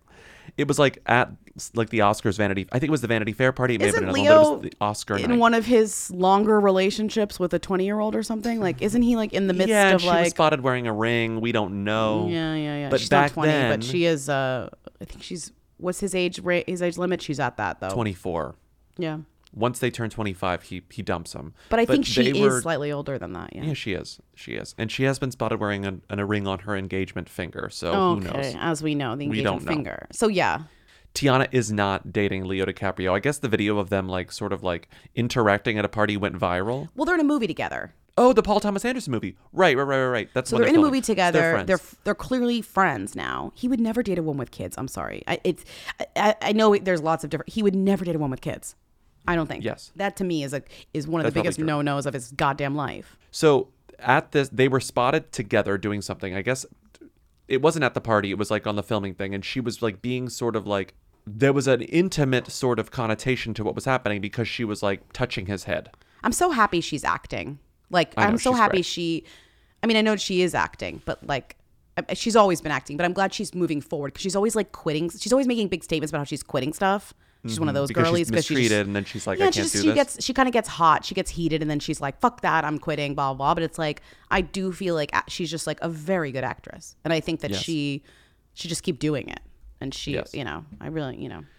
It was like at like the Oscars Vanity. I think it was the Vanity Fair party. It may Isn't have been another one, but Leo it was the Oscar in night. one of his longer relationships with a twenty-year-old or something? Like, isn't he like in the midst yeah, of she was like? spotted wearing a ring. We don't know. Yeah, yeah, yeah. But she's back not twenty, then, but she is. Uh, I think she's. What's his age? Ra- his age limit? She's at that though. twenty-four. Yeah. Once they turn twenty-five, he he dumps them. But I think she they is were- slightly older than that. Yeah. Yeah, she is. She is, and she has been spotted wearing a, a ring on her engagement finger. So okay, who knows? as we know, the We engagement don't know. finger. So yeah. Tiana is not dating Leo DiCaprio. I guess the video of them like sort of like interacting at a party went viral. Well, they're in a movie together. Oh, the Paul Thomas Anderson movie. Right, right, right, right, right. That's So when they're in a filming. movie So together. They're, They're friends. they're clearly friends now. He would never date a woman with kids. I'm sorry. I, it's I, I know there's lots of different. He would never date a woman with kids. I don't think. Yes. That to me is a is one of That's the probably biggest true. no nos of his goddamn life. So at this, they were spotted together doing something. I guess it wasn't at the party. It was like on the filming thing, and she was like being sort of like there was an intimate sort of connotation to what was happening because she was like touching his head. I'm so happy she's acting. Like I know, I'm so she's happy great. she. I mean, I know she is acting, but like. I- She's always been acting, but I'm glad she's moving forward because she's always like quitting. She's always making big statements about how she's quitting stuff. She's one of Mhm, those because she's girlies because she's mistreated, just- and then she's like, yeah, I she can't just, do she this. gets she kind of gets hot. She gets heated, and then she's like, "Fuck that, I'm quitting." Blah blah. blah. But it's like I do feel like a- she's just like a very good actress, and I think that Yes. she should just keep doing it. And she, Yes. you know, I really, you know,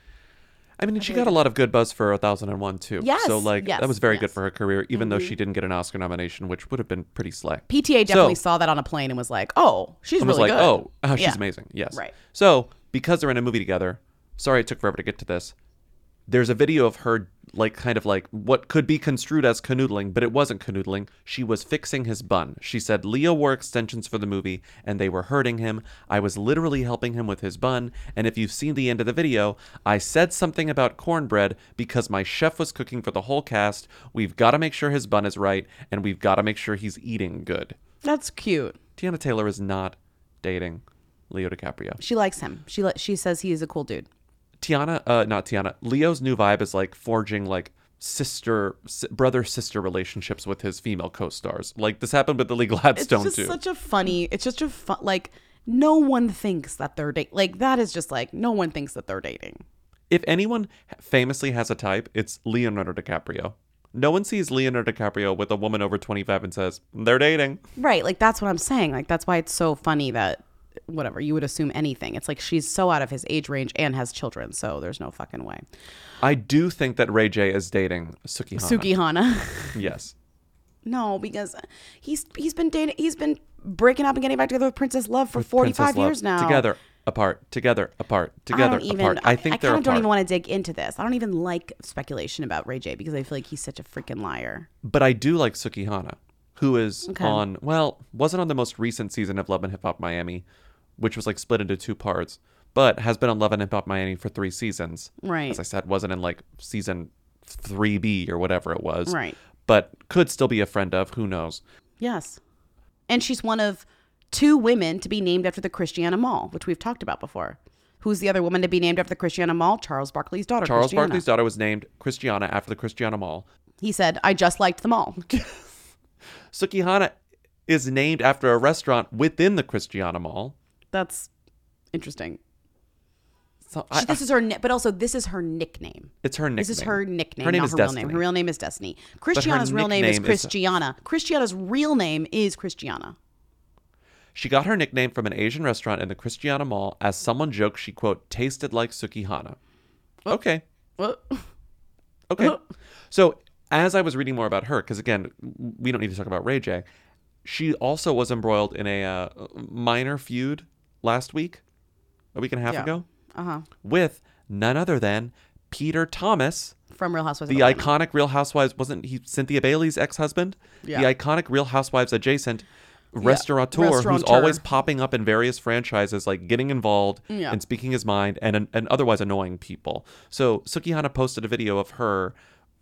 I mean, she got a lot of good buzz for one thousand one too. Yes, So like yes, that was very yes. good for her career, even though Mhm. she didn't get an Oscar nomination, which would have been pretty slay. P T A definitely So- saw that on a plane and was like, "Oh, she's I was really like, good." oh, oh, she's Yeah. amazing. Yes. Right. So because they're in a movie together, sorry it took forever to get to this. There's a video of her like kind of like what could be construed as canoodling, but it wasn't canoodling. She was fixing his bun. She said Leo wore extensions for the movie and they were hurting him. I was literally helping him with his bun. And if you've seen the end of the video, I said something about cornbread because my chef was cooking for the whole cast. We've got to make sure his bun is right and we've got to make sure he's eating good. That's cute. Tiana Taylor is not dating Leo DiCaprio. She likes him. She li- she says he is a cool dude. Tiana, uh, not Tiana. Leo's new vibe is like forging like sister, si- brother sister relationships with his female co-stars. Like this happened with Lily Gladstone It's just too. such a funny. It's just a fun. Like no one thinks that they're dating. Like that is just like no one thinks that they're dating. If anyone famously has a type, it's Leonardo DiCaprio. No one sees Leonardo DiCaprio with a woman over twenty-five and says, they're dating. Right. Like, that's what I'm saying. Like, that's why it's so funny that, whatever, you would assume anything. It's like she's so out of his age range and has children, so there's no fucking way. I do think that Ray J is dating Sukihana. Sukihana. Yes. No, because he's he's been dating, he's been breaking up and getting back together with Princess Love for With forty-five Princess years Love. now. Together, apart, together, apart, together, I don't even, apart. I think I, I they're kind of don't apart. even want to dig into this. I don't even like speculation about Ray J because I feel like he's such a freaking liar. But I do like Sukihana, who is Okay. on, well, wasn't on the most recent season of Love and Hip Hop Miami, which was like split into two parts, but has been on Love and Hip Hop Miami for three seasons. Right. As I said, wasn't in like season three B or whatever it was. Right. But could still be a friend of, who knows? Yes. And she's one of two women to be named after the Christiana Mall, which we've talked about before. Who's the other woman to be named after the Christiana Mall? Charles Barkley's daughter, Charles Christiana. Barkley's daughter was named Christiana after the Christiana Mall. He said, I just liked the mall. Sukihana is named after a restaurant within the Christiana Mall. That's interesting. So She, I, this is her, ni- but also this is her nickname. It's her This is nickname. her nickname, Her name not is her real Destiny. name. Her real name is Destiny. her Christiana's real name is nickname is- Christiana. Christiana's real name is Christiana. She got her nickname from an Asian restaurant in the Christiana Mall as someone joked she, quote, tasted like Sukihana. Okay. What? Okay. So as I was reading more about her, because again, we don't need to talk about Ray J, she also was embroiled in a uh, minor feud last week, a week and a half Yeah. ago, Uh-huh. with none other than Peter Thomas, From Real Housewives of the Atlanta. iconic Real Housewives, wasn't he Cynthia Bailey's ex-husband? Yeah. The iconic Real Housewives adjacent Yeah, restaurateur who's restaurateur. always popping up in various franchises, like getting involved Yeah. and speaking his mind and, and otherwise annoying people. So Sukihana posted a video of her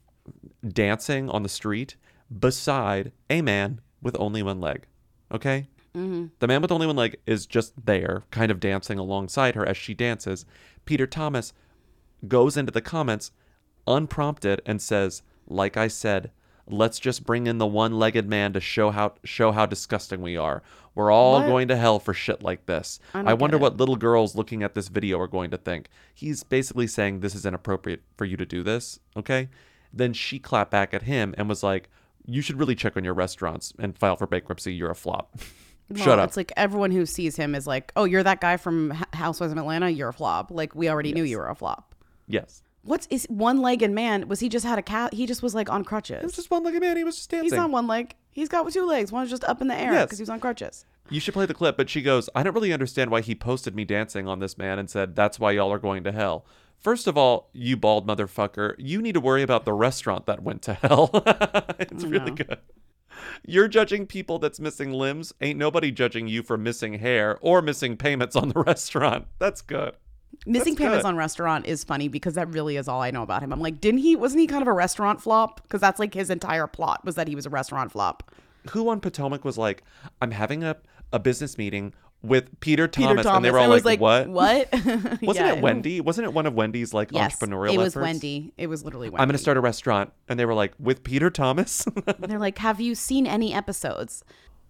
dancing on the street beside a man with only one leg. Okay? Mm-hmm. The man with only one leg is just there, kind of dancing alongside her as she dances. Peter Thomas goes into the comments unprompted and says, like I said, let's just bring in the one-legged man to show how show how disgusting we are. We're all What? going to hell for shit like this. I I, don't wonder get it. what little girls looking at this video are going to think. He's basically saying this is inappropriate for you to do this, okay? Then she clapped back at him and was like, you should really check on your restaurants and file for bankruptcy. You're a flop. Well, Shut up. It's like everyone who sees him is like, oh, you're that guy from H- Housewives of Atlanta? You're a flop. Like, we already knew you were a flop. Yes. What's is one-legged man? Was he just had a cat? He just was like on crutches. It was just one-legged man. He was just dancing. He's not one leg. He's got two legs. One's just up in the air Yes. because he was on crutches. You should play the clip, but she goes, I don't really understand why he posted me dancing on this man and said, that's why y'all are going to hell. First of all, you bald motherfucker, you need to worry about the restaurant that went to hell. It's I really know. good. You're judging people that's missing limbs. Ain't nobody judging you for missing hair or missing payments on the restaurant. That's good. Missing That's payments good. on restaurant is funny because that really is all I know about him. I'm like, didn't he? Wasn't he kind of a restaurant flop? Because that's like his entire plot was that he was a restaurant flop. Who on Potomac was like, I'm having a, a business meeting with Peter Peter Thomas, and they Thomas. were all I was like, like, what? what? Wasn't Yeah. it Wendy? Wasn't it one of Wendy's like Yes, entrepreneurial it was efforts? Wendy. It was literally Wendy. I'm going to start a restaurant. And they were like, with Peter Thomas? They're like, have you seen any episodes?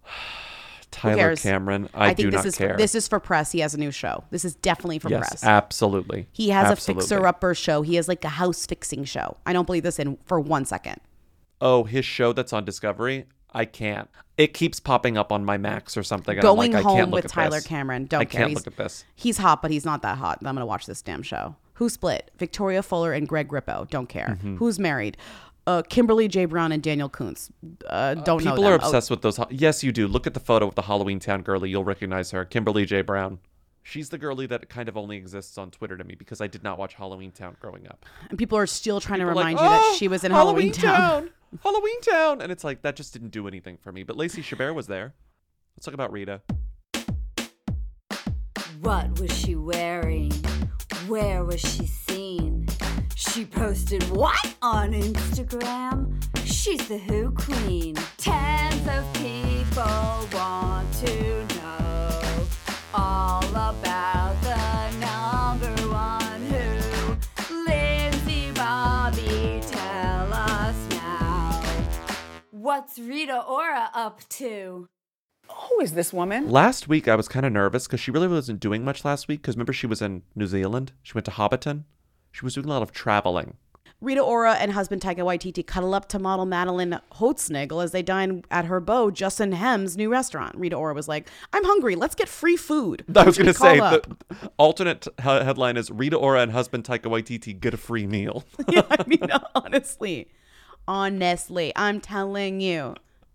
Tyler cares? Cameron, I, think do this not is care. For, this is for press. He has a new show. This is definitely for yes, press. absolutely. He has Absolutely. a fixer-upper show. He has like a house fixing show. I don't believe this in for one second. Oh, his show that's on Discovery? I can't. It keeps popping up on my Max or something. And Going I'm like, I home can't look with at Tyler this. Cameron. Don't I care. can't He's- look at this. He's hot, but he's not that hot. I'm gonna watch this damn show. Who split? Victoria Fuller and Greg Grippo. Don't care. Mhm. Who's married? Uh, Kimberly J. Brown and Daniel Kuntz. Uh, don't know People them. are Oh, obsessed with those. ho- Yes, you do. Look at the photo of the Halloween Town girlie. You'll recognize her. Kimberly J. Brown. She's the girlie that kind of only exists on Twitter to me because I did not watch Halloween Town growing up. and people are still trying People to are remind like, you that "Oh, she was in Halloween, Town. Halloween Town. And it's like, that just didn't do anything for me. But Lacey Chabert was there. Let's talk about Rita. What was she wearing? Where was she seen? She posted what on Instagram? She's the Who Queen. Tens of people want to know all about What's Rita Ora up to? Who is this woman? Last week, I was kind of nervous because she really wasn't doing much last week. Because remember, she was in New Zealand. She went to Hobbiton. She was doing a lot of traveling. Rita Ora and husband Taika Waititi cuddle up to model Madeline Hotzsnigel as they dine at her beau, Justin Hem's new restaurant. Rita Ora was like, I'm hungry. Let's get free food. I was going to say, up? the alternate he- headline is Rita Ora and husband Taika Waititi get a free meal. Yeah, I mean, honestly. Honestly, I'm telling you.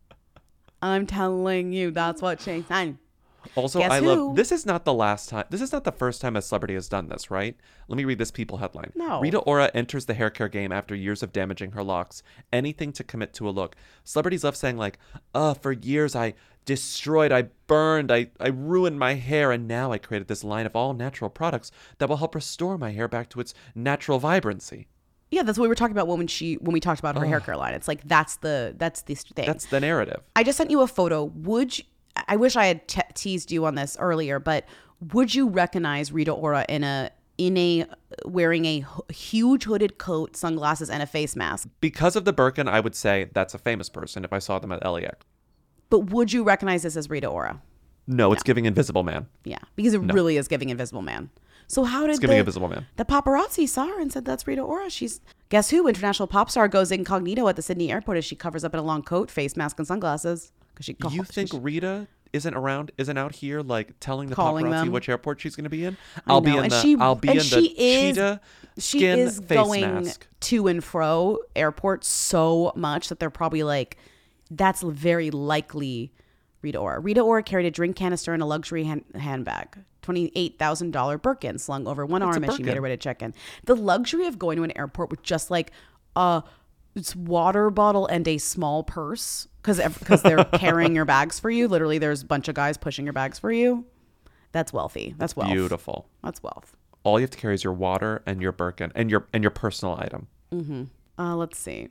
I'm telling you, that's what she's saying. Also, Guess I who? love, this is not the last time, this is not the first time a celebrity has done this, right? Let me read this People headline. No. Rita Ora enters the hair care game after years of damaging her locks. Anything to commit to a look. Celebrities love saying like, uh, for years I destroyed, I burned, I, I ruined my hair, and now I created this line of all natural products that will help restore my hair back to its natural vibrancy. Yeah, that's what we were talking about when she when we talked about her Ugh. hair care line. It's like that's the that's the thing. That's the narrative. I just sent you a photo. Would you, I wish I had te- teased you on this earlier, but would you recognize Rita Ora in a in a wearing a h- huge hooded coat, sunglasses, and a face mask? Because of the Birkin, I would say that's a famous person if I saw them at L A X. But would you recognize this as Rita Ora? No, it's giving Invisible Man. Yeah, because it No. really is giving Invisible Man. So how did It's giving the, Invisible Man. the paparazzi saw her and said that's Rita Ora? She's guess who? International pop star goes incognito at the Sydney airport as she covers up in a long coat, face mask, and sunglasses. Because she You think Rita isn't around, isn't out here like telling the Calling paparazzi them. which airport she's going to be in? I I'll be know, in and the she- I'll be and in she the is- cheetah she skin is face going mask. to and fro airport so much that they're probably like, that's very likely Rita Ora. Rita Ora carried a drink canister and a luxury hand- handbag. twenty-eight thousand dollars Birkin slung over one It's a arm as she made Birkin. her way to check in. The luxury of going to an airport with just like a it's water bottle and a small purse because because they're carrying your bags for you. Literally, there's a bunch of guys pushing your bags for you. That's wealthy. That's wealth. Beautiful. That's wealth. All you have to carry is your water and your Birkin and your and your personal item. Mm-hmm. Uh, let's see.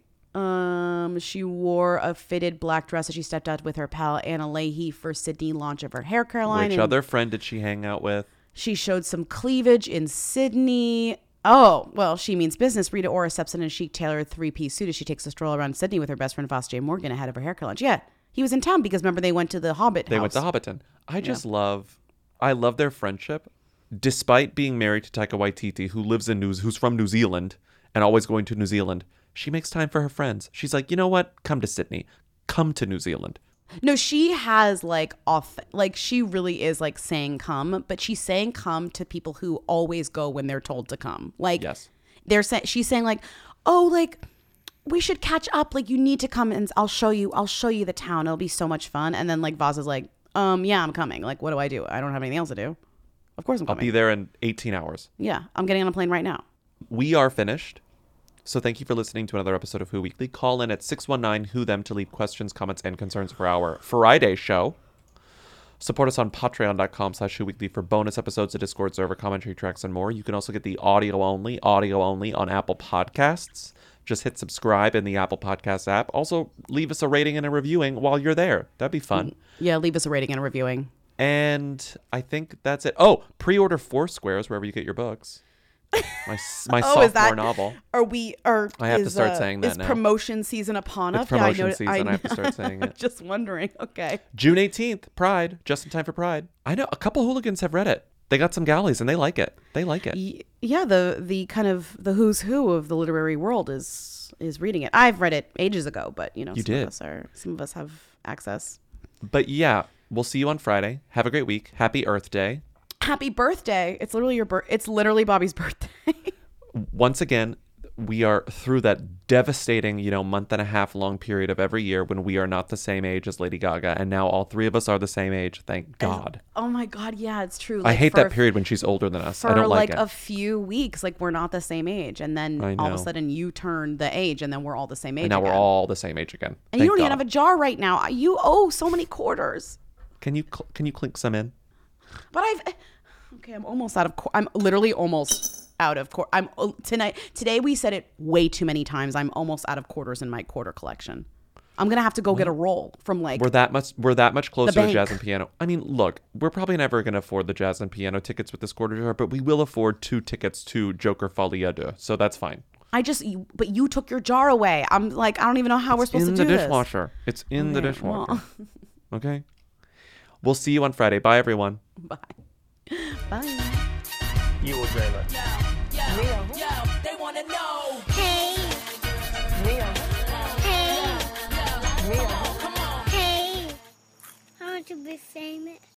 Um, she wore a fitted black dress as she stepped out with her pal Anna Leahy for Sydney launch of her hair care line. Which and other friend did she hang out with? She showed some cleavage in Sydney. Oh, well, she means business. Rita Ora steps in a chic tailored three-piece suit as she takes a stroll around Sydney with her best friend Voss J. Morgan ahead of her hair care lunch. Yeah, he was in town because remember they went to the Hobbit They house. went to Hobbiton. I just love, I love their friendship. Despite being married to Taika Waititi, who lives in New, who's from New Zealand and always going to New Zealand, she makes time for her friends. She's like, you know what? Come to Sydney. Come to New Zealand. No, she has like off, like she really is like saying come, but she's saying come to people who always go when they're told to come. Like, yes. they're saying she's saying like, oh, like we should catch up. Like you need to come and I'll show you. I'll show you the town. It'll be so much fun. And then like Voss is like, um, yeah, I'm coming. Like, what do I do? I don't have anything else to do. Of course I'm I'll coming. be there in eighteen hours. Yeah, I'm getting on a plane right now. We are finished. So thank you for listening to another episode of Who Weekly. Call in at six one nine Who Them to leave questions, comments, and concerns for our Friday show. Support us on patreon.com slash Who Weekly for bonus episodes, a Discord server, commentary tracks, and more. You can also get the audio only, audio only on Apple Podcasts. Just hit subscribe in the Apple Podcasts app. Also, leave us a rating and a reviewing while you're there. That'd be fun. Yeah, leave us a rating and a reviewing. And I think that's it. Oh, pre-order Four Squares wherever you get your books. My my Oh, sophomore is that, novel. Are we? Are I have to is, start uh, saying that is now. promotion season upon It's us? promotion yeah, I season. I have to start saying it. Just wondering. Okay. June eighteenth, Pride, just in time for Pride. I know a couple hooligans have read it. They got some galleys and they like it. They like it. Y- Yeah, the the kind of the who's who of the literary world is is reading it. I've read it ages ago, but you know, You some did. of us are some of us have access. But yeah, we'll see you on Friday. Have a great week. Happy Earth Day. Happy birthday! It's literally your birth. It's literally Bobby's birthday. Once again, we are through that devastating, you know, month and a half long period of every year when we are not the same age as Lady Gaga. And now all three of us are the same age. Thank God. Oh my God, yeah, it's true. I Like, hate for- that period when she's older than us. For I don't like, like it. a few weeks, like we're not the same age, and then I all of a know. sudden you turn the age, and then we're all the same age. and now again. we're all the same age again. And Thank you don't God. even have a jar right now. You owe so many quarters. Can you cl- can you clink some in? But I've okay. I'm almost out of. Qu- I'm literally almost out of. Qu- I'm uh, tonight. Today we said it way too many times. I'm almost out of quarters in my quarter collection. I'm gonna have to go get a roll from like. We're that much we're that much closer to bank. jazz and piano. I mean, look, we're probably never going to afford the jazz and piano tickets with this quarter jar, but we will afford two tickets to Joker Folie à Deux, so that's fine. I just, you, but you took your jar away. I'm like, I don't even know how we're supposed in to do the this. dishwasher. It's in Okay, the dishwasher. well. Okay. We'll see you on Friday. Bye, everyone. Bye. Bye. You will dream it. Yo, yo, they wanna know. Hey. Mia. Hey. Mia. Come on, come on. Hey. I want to be famous.